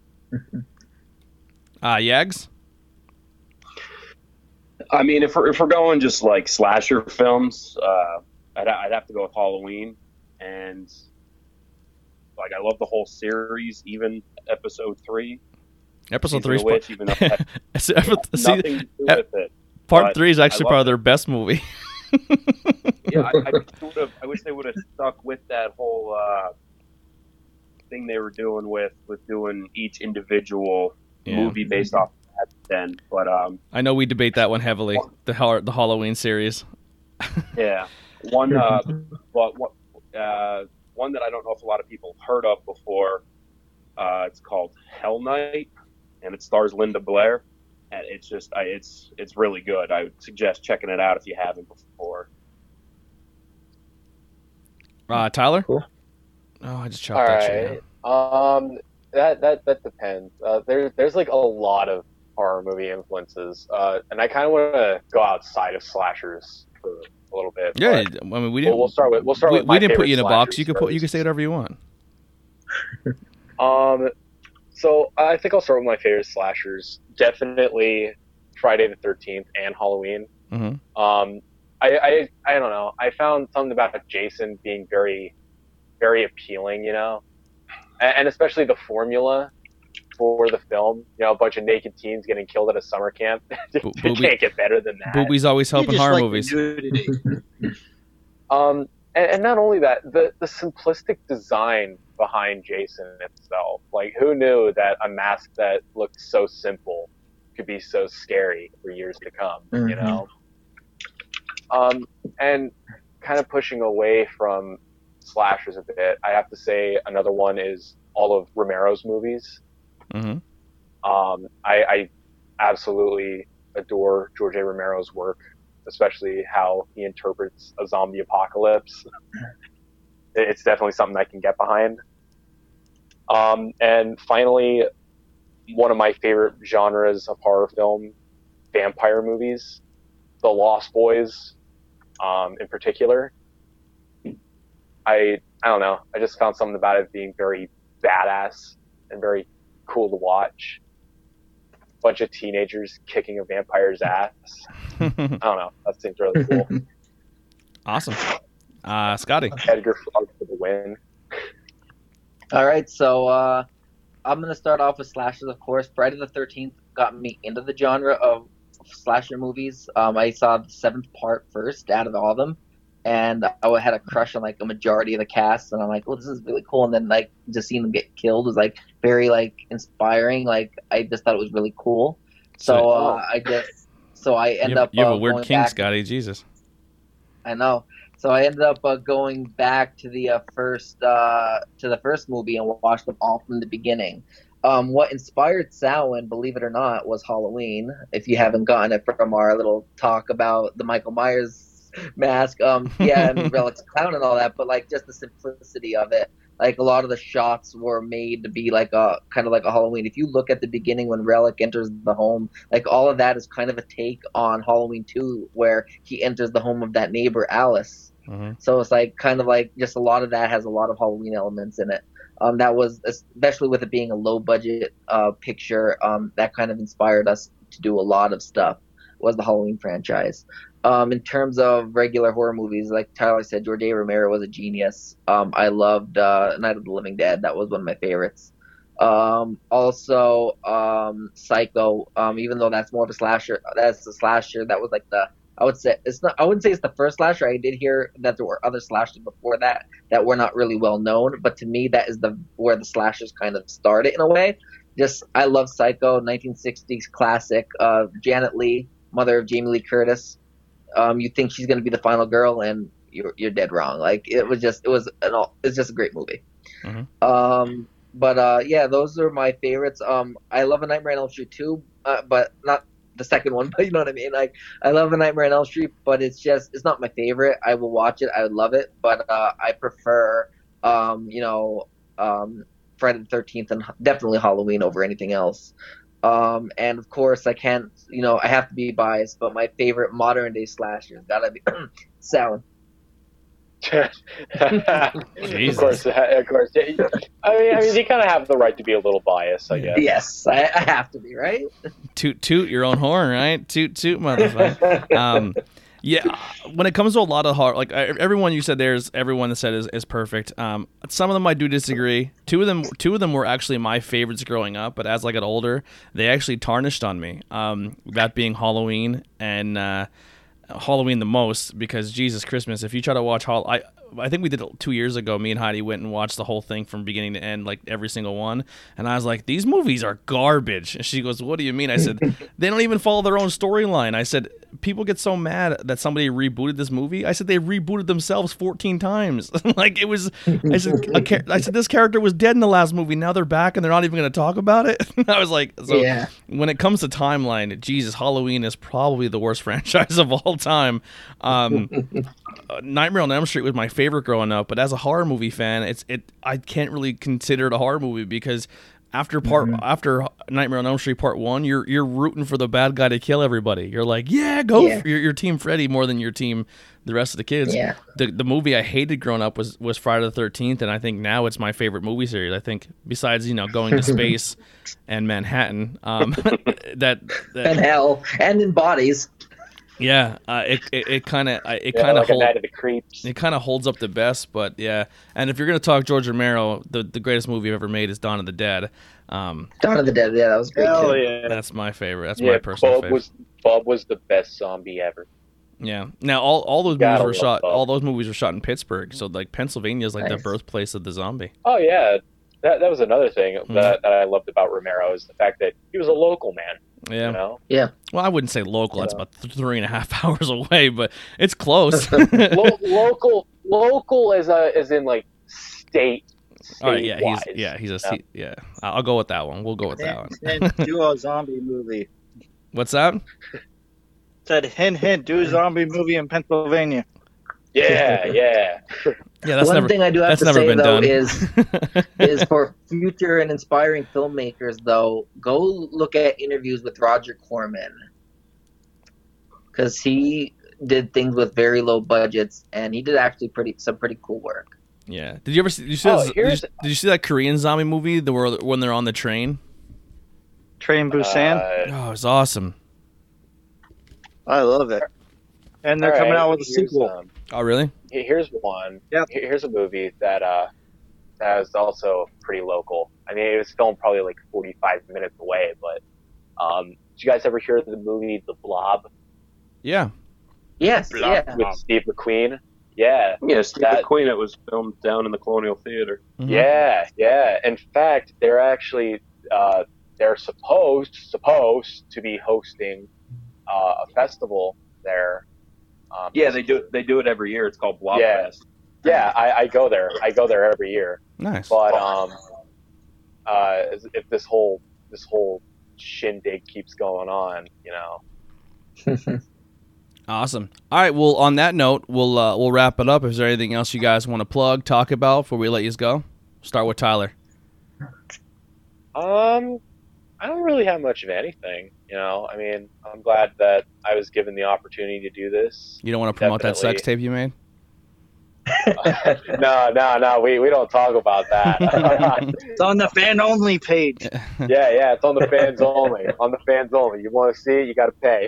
Uh, Yags? I mean, if we're, if we're going just like slasher films, uh, I'd, I'd have to go with Halloween. And like, I love the whole series, even episode three. Episode Season three of is the Witch, even though it had See, ever- see, nothing to do uh, with it. part but three is actually I love probably it. their best movie. Yeah, I, I, wish they would've- I wish they would have stuck with that whole uh, thing they were doing with with doing each individual Yeah. movie based off of that. Then, but um, I know we debate that one heavily. The Hall- the Halloween series. yeah, one uh, but what uh, one that I don't know if a lot of people have heard of before. Uh, it's called Hell Night, and it stars Linda Blair. And it's just, I, it's it's really good. I would suggest checking it out if you haven't before. Uh, Tyler? Cool. Oh, I just chopped All that shit right. down. Um, that that that depends. Uh, there there's like a lot of horror movie influences, uh, and I kind of want to go outside of slashers for a little bit. Yeah, but I mean, we we'll, didn't. we'll start with we'll start we, with my we didn't put favorite you in a box. slashers You could put. You first. can say whatever you want. Um, so I think I'll start with my favorite slashers. Definitely Friday the thirteenth and Halloween. Mm-hmm. Um, I, I I don't know. I found something about Jason being very, very appealing. You know, and, and especially the formula for the film. You know, a bunch of naked teens getting killed at a summer camp. Bo- You booby- can't get better than that. Boobies always help You in just horror like movies. nudity. Um, and, and not only that, the, the simplistic design behind Jason itself. Like, who knew that a mask that looked so simple could be so scary for years to come, you Mhm. know? Um, and kind of pushing away from slashers a bit, I have to say another one is all of Romero's movies. Mm-hmm. Um, I, I absolutely adore George A. Romero's work, especially how he interprets a zombie apocalypse. It's definitely something I can get behind. Um, and finally, one of my favorite genres of horror film, vampire movies, The Lost Boys, um, in particular. I I don't know. I just found something about it being very badass and very cool to watch. Bunch of teenagers kicking a vampire's ass. I don't know. That seems really cool. Awesome. Uh, Scotty. Edgar Furlong for the win. All right, so uh, I'm gonna start off with slashers, of course. Friday the thirteenth got me into the genre of slasher movies. Um, I saw the seventh part first out of all of them, and I had a crush on like a majority of the cast, and I'm like, "Oh, this is really cool." And then like just seeing them get killed was like very like inspiring. Like I just thought it was really cool. So So- uh, I just so I end You have, up you have uh, a weird going king, back. Scotty. Jesus. I know. So I ended up uh, going back to the uh, first uh, to the first movie and watched them all from the beginning. Um, what inspired Samhain, believe it or not, was Halloween. If you haven't gotten it from our little talk about the Michael Myers mask, um, yeah, and Relic's clown and all that, but like just the simplicity of it. Like a lot of the shots were made to be like a kind of like a Halloween. If you look at the beginning when Relic enters the home, like all of that is kind of a take on Halloween two, where he enters the home of that neighbor Alice. Mm-hmm. So it's like kind of like just a lot of that has a lot of Halloween elements in it. Um, that was especially with it being a low budget uh, picture. Um, that kind of inspired us to do a lot of stuff. Was the Halloween franchise. Um, in terms of regular horror movies, like Tyler said, George A. Romero was a genius. Um, I loved uh, Night of the Living Dead. That was one of my favorites. Um, also, um, Psycho. Um, even though that's more of a slasher, that's a slasher. That was like the I would say it's not. I wouldn't say it's the first slasher. I did hear that there were other slashers before that that were not really well known. But to me, that is the where the slashers kind of started in a way. Just I love Psycho, nineteen sixties classic. Uh, Janet Leigh, mother of Jamie Lee Curtis. Um, you think she's gonna be the final girl, and you're you're dead wrong. Like it was just it was an all. It's just a great movie. Mm-hmm. Um, but uh, yeah, those are my favorites. Um, I love A Nightmare on Elm Street too, uh, but not the second one, but you know what I mean. Like I love A Nightmare on Elm Street, but it's just it's not my favorite. I will watch it, I would love it, but uh, I prefer um, you know um, Friday the thirteenth and definitely Halloween over anything else. Um, and of course, I can't you know I have to be biased, but my favorite modern day slasher has gotta be Sound. of Jesus. course, of course. I mean, I mean, you kind of have the right to be a little biased, I guess. Yes, I, I have to be, right? Toot toot your own horn, right? Toot toot, motherfucker. um, yeah. When it comes to a lot of horror, like I- everyone you said, there's everyone that said is, is perfect. Um, some of them I do disagree. Two of them, two of them were actually my favorites growing up, but as I got older, they actually tarnished on me. Um, that being Halloween and uh, Halloween the most, because Jesus Christmas. If you try to watch Hall, I. I think we did it two years ago. Me and Heidi went and watched the whole thing from beginning to end, like every single one. And I was like, these movies are garbage. And she goes, what do you mean? I said, they don't even follow their own storyline. I said, people get so mad that somebody rebooted this movie. I said, they rebooted themselves fourteen times. Like it was, I said, a char- I said, this character was dead in the last movie. Now they're back and they're not even going to talk about it. I was like, so Yeah. when it comes to timeline, Jesus, Halloween is probably the worst franchise of all time. Um, uh, Nightmare on Elm Street was my favorite growing up, but as a horror movie fan, it's it I can't really consider it a horror movie because after part Mhm. after Nightmare on Elm Street Part One, you're you're rooting for the bad guy to kill everybody. You're like, yeah, go Yeah. for your, your team Freddy more than your team the rest of the kids. Yeah. The the movie I hated growing up was was Friday the thirteenth, and I think now it's my favorite movie series. I think besides you know going to space and Manhattan, um, that, that And hell, and in bodies. yeah, uh, it it, it kind of it Yeah, kind of like a hold, Night of the Creeps. it kind of holds up the best. But yeah, and if you're gonna talk George Romero, the the greatest movie I've ever made is Dawn of the Dead. Um, Dawn of the Dead. Yeah, that was great Hell too. yeah. that's my favorite. That's yeah, my personal Bob favorite. was Bob was the best zombie ever. Yeah. Now all all those Gotta movies were love shot. Bob. All those movies were shot in Pittsburgh. So like Pennsylvania is like the Nice. birthplace of the zombie. Oh yeah, that that was another thing Hmm. that, that I loved about Romero is the fact that he was a local man. Yeah. You know, Well, I wouldn't say local. That's Yeah. about th- three and a half hours away, but it's close. Lo- local local as a as in like state. All right. Yeah. He's statewide. yeah. He's a Yeah. se- yeah. I'll go with that one. We'll go with that one. Hint, hint, do a zombie movie. What's that? Said hint, hint, do a zombie movie in Pennsylvania. Yeah, yeah. Yeah. That's One never. thing I do have That's to never say been though done. is is for future and inspiring filmmakers though, go look at interviews with Roger Corman, because he did things with very low budgets and he did actually pretty some pretty cool work. Yeah. Did you ever see? Did you see, Oh, this- did, you, here's- did you see that Korean zombie movie? The where when they're on the train. Train Busan. Uh, Oh, it's awesome. I love it. And they're all coming right, out with a here's, sequel. um, Oh, really? Here- Here's one. Yep. Here- Here's a movie that uh that is also pretty local. I mean, it was filmed probably like forty-five minutes away, but um, did you guys ever hear of the movie The Blob Yeah. Yes, Blob. yeah. with Steve McQueen? Yeah, Yeah, Steve That- McQueen. It was filmed down in the Colonial Theater. Mhm. yeah, yeah. In fact, they're actually uh, they're supposed supposed to be hosting uh, a festival there. Um, Yeah, they do. They do it every year. It's called Blobfest. Yeah. Yeah, I, I go there. I go there every year. Nice. But um, uh, if this whole this whole shindig keeps going on, you know. Awesome. All right. Well, on that note, we'll uh, we'll wrap it up. Is there anything else you guys want to plug, talk about before we let you go? Start with Tyler. Um, I don't really have much of anything. You know, I mean, I'm glad that I was given the opportunity to do this. You don't want to promote that sex Definitely. tape you made? no, no, no. We we don't talk about that. It's on the fan only page. yeah, yeah. It's on the fans only. On the fans only. You want to see it, you got to pay.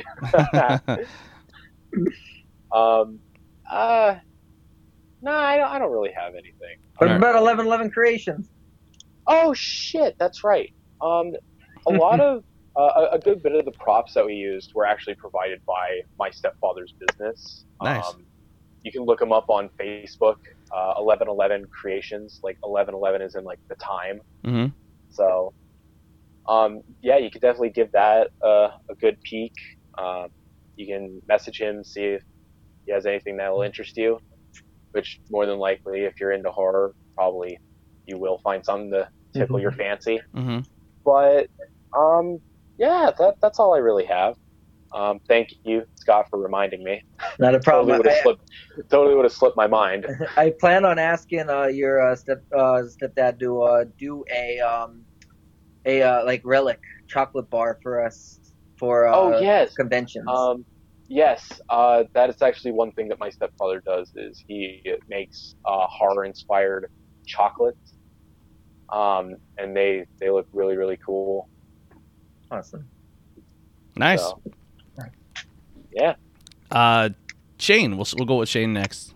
um, uh, no, I don't, I don't really have anything. What Alright. about eleven eleven Creations? Oh shit, that's right. Um, a lot of uh, a a good bit of the props that we used were actually provided by my stepfather's business. Nice. Um, you can look them up on Facebook. Uh, eleven eleven Creations, like eleven eleven is in like the time. hmm So, um, yeah, you could definitely give that uh, a good peek. Um, you can message him, see if he has anything that will interest you. Which more than likely, if you're into horror, probably you will find something to tickle your fancy. hmm But um, yeah, that that's all I really have. Um, thank you, Scott, for reminding me. Not a Totally problem. would have I, slipped. Totally would have slipped my mind. I plan on asking uh, your uh, step uh, stepdad to uh, do a um, a uh, like relic chocolate bar for us for uh, Oh, yes. conventions. Um, yes, uh, that is actually one thing that my stepfather does. Is he makes uh, horror-inspired chocolates, um, and they they look really really cool. Awesome. Nice. So, yeah. Uh, Shane. We'll we'll go with Shane next.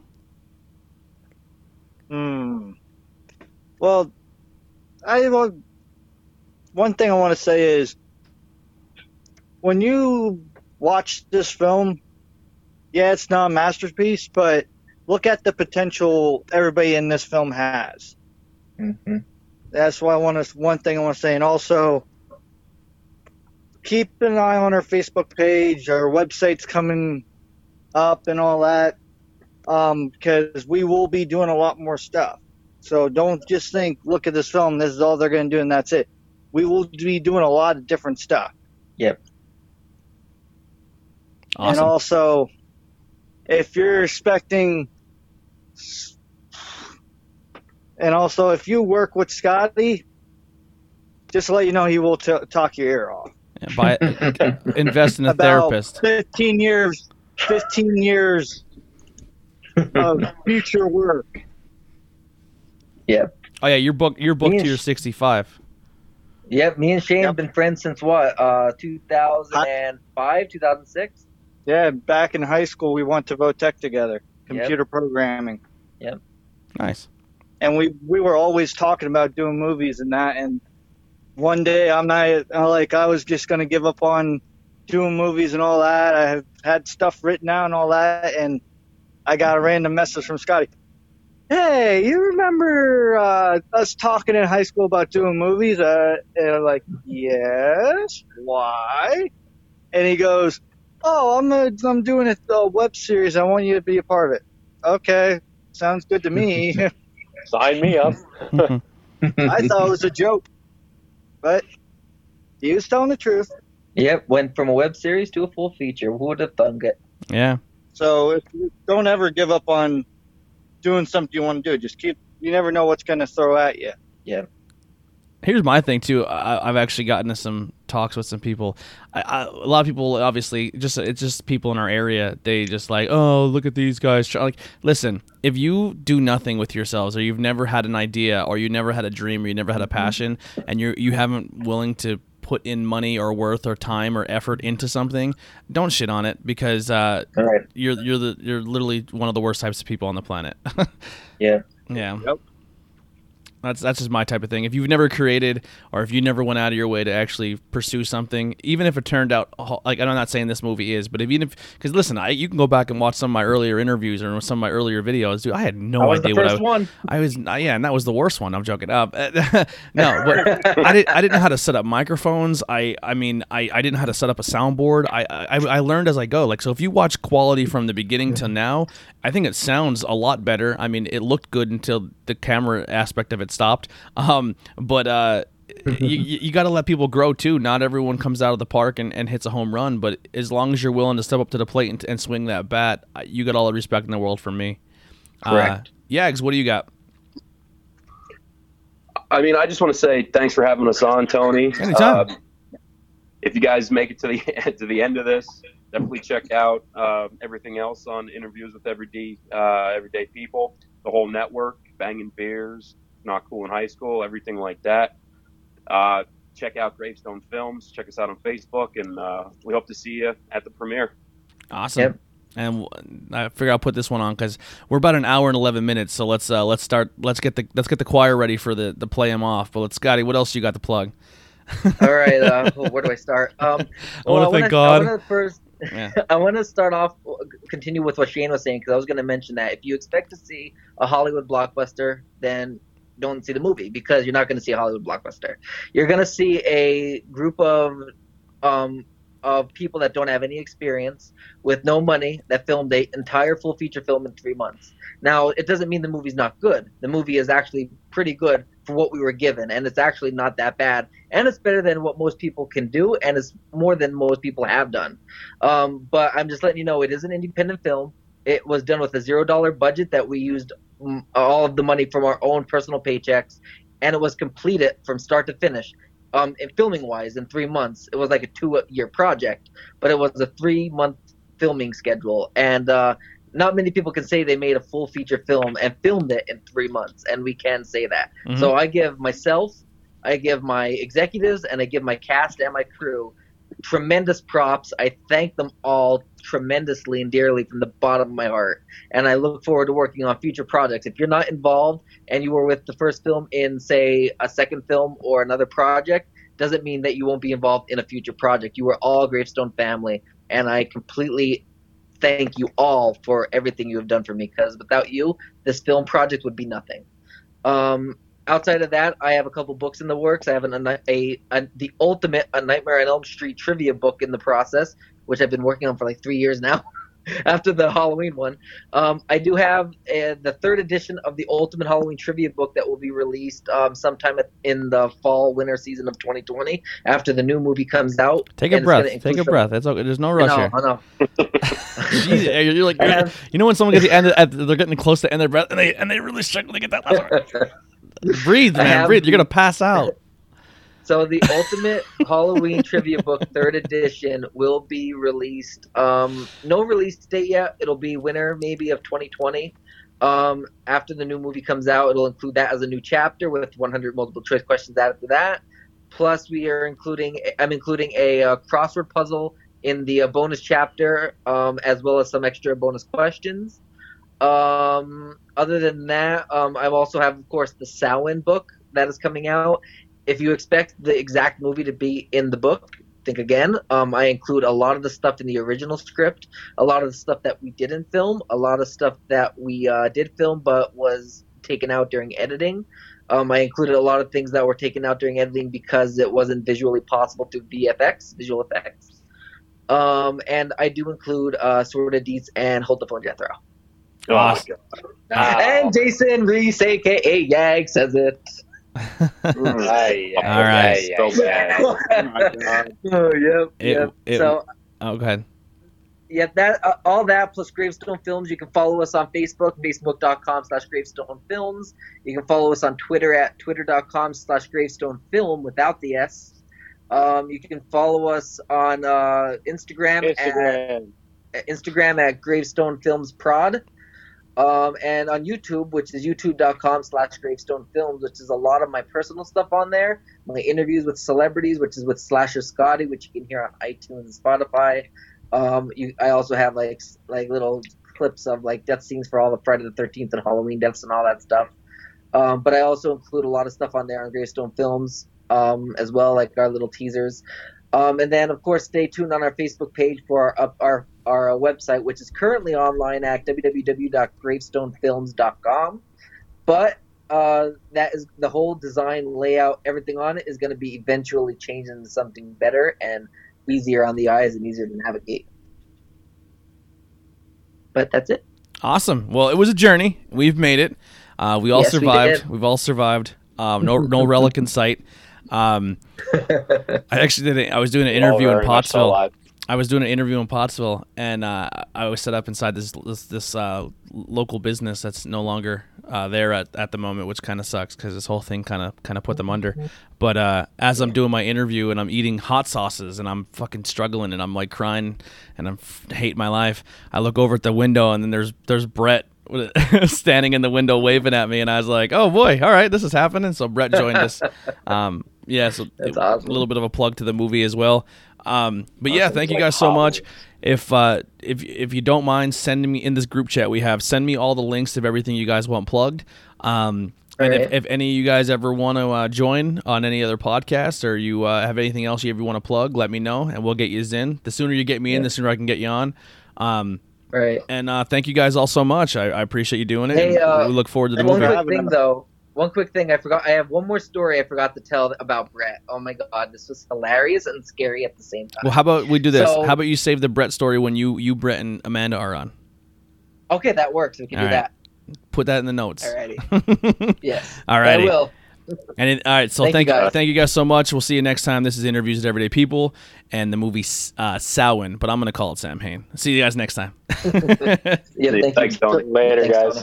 Hmm. Well, I well, one thing I want to say is when you watch this film, yeah, it's not a masterpiece, but look at the potential everybody in this film has. hmm That's why I want to. One thing I want to say, and also keep an eye on our Facebook page. Our website's coming up and all that, um, because we will be doing a lot more stuff. So don't just think, look at this film. This is all they're going to do, and that's it. We will be doing a lot of different stuff. Yep. And Awesome. also, if you're expecting, and also if you work with Scotty, just to let you know, he will t- talk your ear off. Yeah, buy invest in a About therapist. Fifteen years, fifteen years of future work. Yep. Oh yeah, you're booked. You're booked Me to and your Sh- sixty-five. Yep. Me and Shane Yep. have been friends since what? Uh, two thousand five, two thousand six. Yeah, back in high school, we went to Votech together, computer programming, Nice. and we we were always talking about doing movies and that. And one day, I'm not I like I was just gonna give up on doing movies and all that. I have had stuff written out and all that, and I got a random message from Scotty. Hey, you remember uh, us talking in high school about doing movies? Uh, and I'm like, yes. Why? And he goes, oh, I'm a, I'm doing a, a web series. I want you to be a part of it. Okay, sounds good to me. Sign me up. I thought it was a joke, but he was telling the truth. Yep. Went from a web series to a full feature. Who would have thunk it? Yeah. So if you don't ever give up on doing something you want to do. Just keep. You never know what's going to throw at you. Yeah. Here's my thing too. I, I've actually gotten to some talks with some people. I, I, a lot of people, obviously, just it's just people in our area. They just like, oh, look at these guys. Try. Like, listen, if you do nothing with yourselves, or you've never had an idea, or you never had a dream, or you never had a passion, and you you haven't willing to put in money or worth or time or effort into something, don't shit on it, because uh, All right. you're you're the you're literally one of the worst types of people on the planet. Yeah. Yeah. Yep. That's that's just my type of thing. If you've never created, or if you never went out of your way to actually pursue something, even if it turned out like, I'm not saying this movie is, but if even if, because listen, I, you can go back and watch some of my earlier interviews or some of my earlier videos. Dude, I had no I was idea the what I first one. I was. Yeah, and that was the worst one. I'm joking. Uh, no, but I didn't. I didn't know how to set up microphones. I. I mean, I. I didn't know how to set up a soundboard. I. I. I learned as I go. Like, so if you watch quality from the beginning to now, I think it sounds a lot better. I mean, it looked good until the camera aspect of it stopped. Um, but uh, you you got to let people grow too. Not everyone comes out of the park and, and hits a home run. But as long as you're willing to step up to the plate and, and swing that bat, you got all the respect in the world from me. Correct. Uh, Yags, what do you got? I mean, I just want to say thanks for having us on, Tony. Anytime. Um, if you guys make it to the to the end of this, definitely check out uh, everything else on Interviews with Everyday uh, Everyday People, the whole network, Banging Beers, Not Cool in High School, everything like that. Uh, check out Gravestone Films. Check us out on Facebook, and uh, we hope to see you at the premiere. Awesome. Yep. And I figure I'll put this one on because we're about an hour and eleven minutes. So let's uh, let's start. Let's get the let's get the choir ready for the the play him off. But let's, Scotty, what else you got to plug? All right. Uh, where do I start? Um, I wanna thank wanna, God. I want to first. Yeah. I want to start off, continue with what Shane was saying, because I was going to mention that if you expect to see a Hollywood blockbuster, then don't see the movie, because you're not going to see a Hollywood blockbuster. You're going to see a group of um, of people that don't have any experience with no money that filmed an entire full feature film in three months. Now, it doesn't mean the movie's not good. The movie is actually pretty good for what we were given, and it's actually not that bad. And it's better than what most people can do, and it's more than most people have done. Um, but I'm just letting you know, it is an independent film. It was done with a zero dollar budget that we used mm, all of the money from our own personal paychecks, and it was completed from start to finish. Um, and filming wise, in three months, it was like a two year project, but it was a three month filming schedule. And uh, not many people can say they made a full feature film and filmed it in three months, and we can say that. Mhm. So I give myself, I give my executives, and I give my cast and my crew tremendous props. I thank them all tremendously and dearly from the bottom of my heart, and I look forward to working on future projects. If you're not involved and you were with the first film in, say, a second film or another project, doesn't mean that you won't be involved in a future project. You are all Gravestone family, and I completely thank you all for everything you have done for me, because without you, this film project would be nothing. Um, outside of that, I have a couple books in the works. I have an, a, a, a the ultimate A Nightmare on Elm Street trivia book in the process, which I've been working on for like three years now. After the Halloween one, um, I do have uh, the third edition of the Ultimate Halloween Trivia book that will be released um, sometime in the fall winter season of twenty twenty after the new movie comes out. Take a And it's breath. gonna Take include a some- breath. It's okay. There's no I rush know, here. I know. Jeez, you're like, I you're- have- you know when someone gets the end, of, at, they're getting close to end their breath, and they and they really struggle to get that last one. Breathe, I man, have- breathe. You're gonna pass out. So the Ultimate Halloween Trivia Book third edition will be released. Um, no release date yet. It'll be winter maybe of twenty twenty. Um, after the new movie comes out, it'll include that as a new chapter with one hundred multiple choice questions added to that. Plus, we are including I'm including a uh, crossword puzzle in the uh, bonus chapter, um, as well as some extra bonus questions. Um, other than that, um, I also have, of course, the Samhain book that is coming out. If you expect the exact movie to be in the book, think again. Um, I include a lot of the stuff in the original script, a lot of the stuff that we didn't film, a lot of stuff that we uh, did film but was taken out during editing. Um, I included a lot of things that were taken out during editing because it wasn't visually possible through V F X, visual effects. Um, and I do include uh, Sword of Deeds and Hold the Phone Jethro. Oh, my God. And Jason Reese, a k a. Yag, says it. Mm. Aye, aye, All right. aye, So aye, bad. aye. Oh, my God. Oh, yep, It- yep. it- so, Oh, go ahead. yeah, that uh, all that plus Gravestone Films. You can follow us on Facebook, facebook.com slash Gravestone Films. You can follow us on Twitter at twitter.com slash Gravestone Film without the S. Um, you can follow us on uh, Instagram, Instagram. at Instagram at Gravestone Films Prod. Um, and on YouTube, which is youtube.com slash Gravestone Films, which is a lot of my personal stuff on there. My interviews with celebrities, which is with Slasher Scotty, which you can hear on iTunes and Spotify. Um, you, I also have like s- like little clips of like death scenes for all the Friday the thirteenth and Halloween deaths and all that stuff. Um, but I also include a lot of stuff on there on Gravestone Films um, as well, like our little teasers. Um, and then, of course, stay tuned on our Facebook page for our our, our uh, website, which is currently online at w w w dot gravestone films dot com. But uh, that is the whole design, layout, everything on it is going to be eventually changed into something better and easier on the eyes and easier to navigate. But that's it. Awesome. Well, it was a journey. We've made it. Uh, we all Yes, we survived. did. We've all survived. Um, no, no relic in sight. Um, I actually did. A, I was doing an interview All in very much so Pottsville. alive. I was doing an interview in Pottsville, and uh, I was set up inside this this, this uh, local business that's no longer uh, there at, at the moment, which kind of sucks because this whole thing kind of kind of put them under. But uh, as I'm doing my interview and I'm eating hot sauces and I'm fucking struggling and I'm like crying and I'm f- hate my life, I look over at the window and then there's there's Brett standing in the window waving at me, and I was like, oh boy, all right, this is happening. So Brett joined us. Um, yeah, so That's a awesome. little bit of a plug to the movie as well. Um, but yeah, thank you guys so much. If uh, if if you don't mind sending me in this group chat we have, send me all the links of everything you guys want plugged. Um, and if, Alright. if any of you guys ever want to uh, join on any other podcast, or you uh, have anything else you ever want to plug, let me know and we'll get you in. The sooner you get me in, the sooner I can get you on. Um, Right. and uh, thank you guys all so much. I, I appreciate you doing it. Hey, and uh, we look forward to the And one movie. quick thing, though. One quick thing I forgot. I have one more story I forgot to tell about Brett. Oh my god, this was hilarious and scary at the same time. Well, how about we do this? So- how about you save the Brett story when you, you Brett, and Amanda are on? Okay, that works. We can All do right. that. Put that in the notes. Alrighty. Yes. Alrighty. I will. And it, all right, so Thank thank you, guys. thank you guys so much. We'll see you next time. This is Interviews with Everyday People and the movie uh, Samhain, but I'm gonna call it Sam Hain. See you guys next time. Yeah, thank Thanks, you. Tony. Later, Thanks, guys. Tony.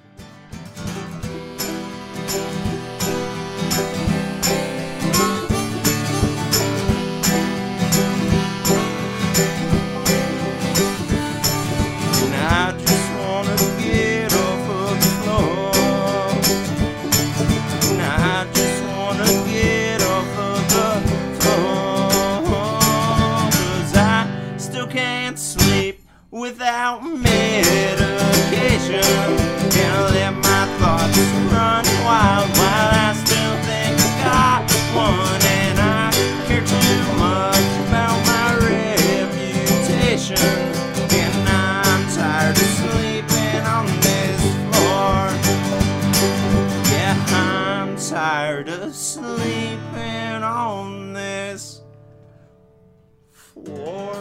And I just wanna get off of the floor. And I just wanna get off of the floor. 'Cause I still can't sleep without medication. Can't let my thoughts run wild while I still think I got one. And I care too much about my reputation. And I'm tired of sleeping on this floor. Yeah, I'm tired of sleeping on this floor.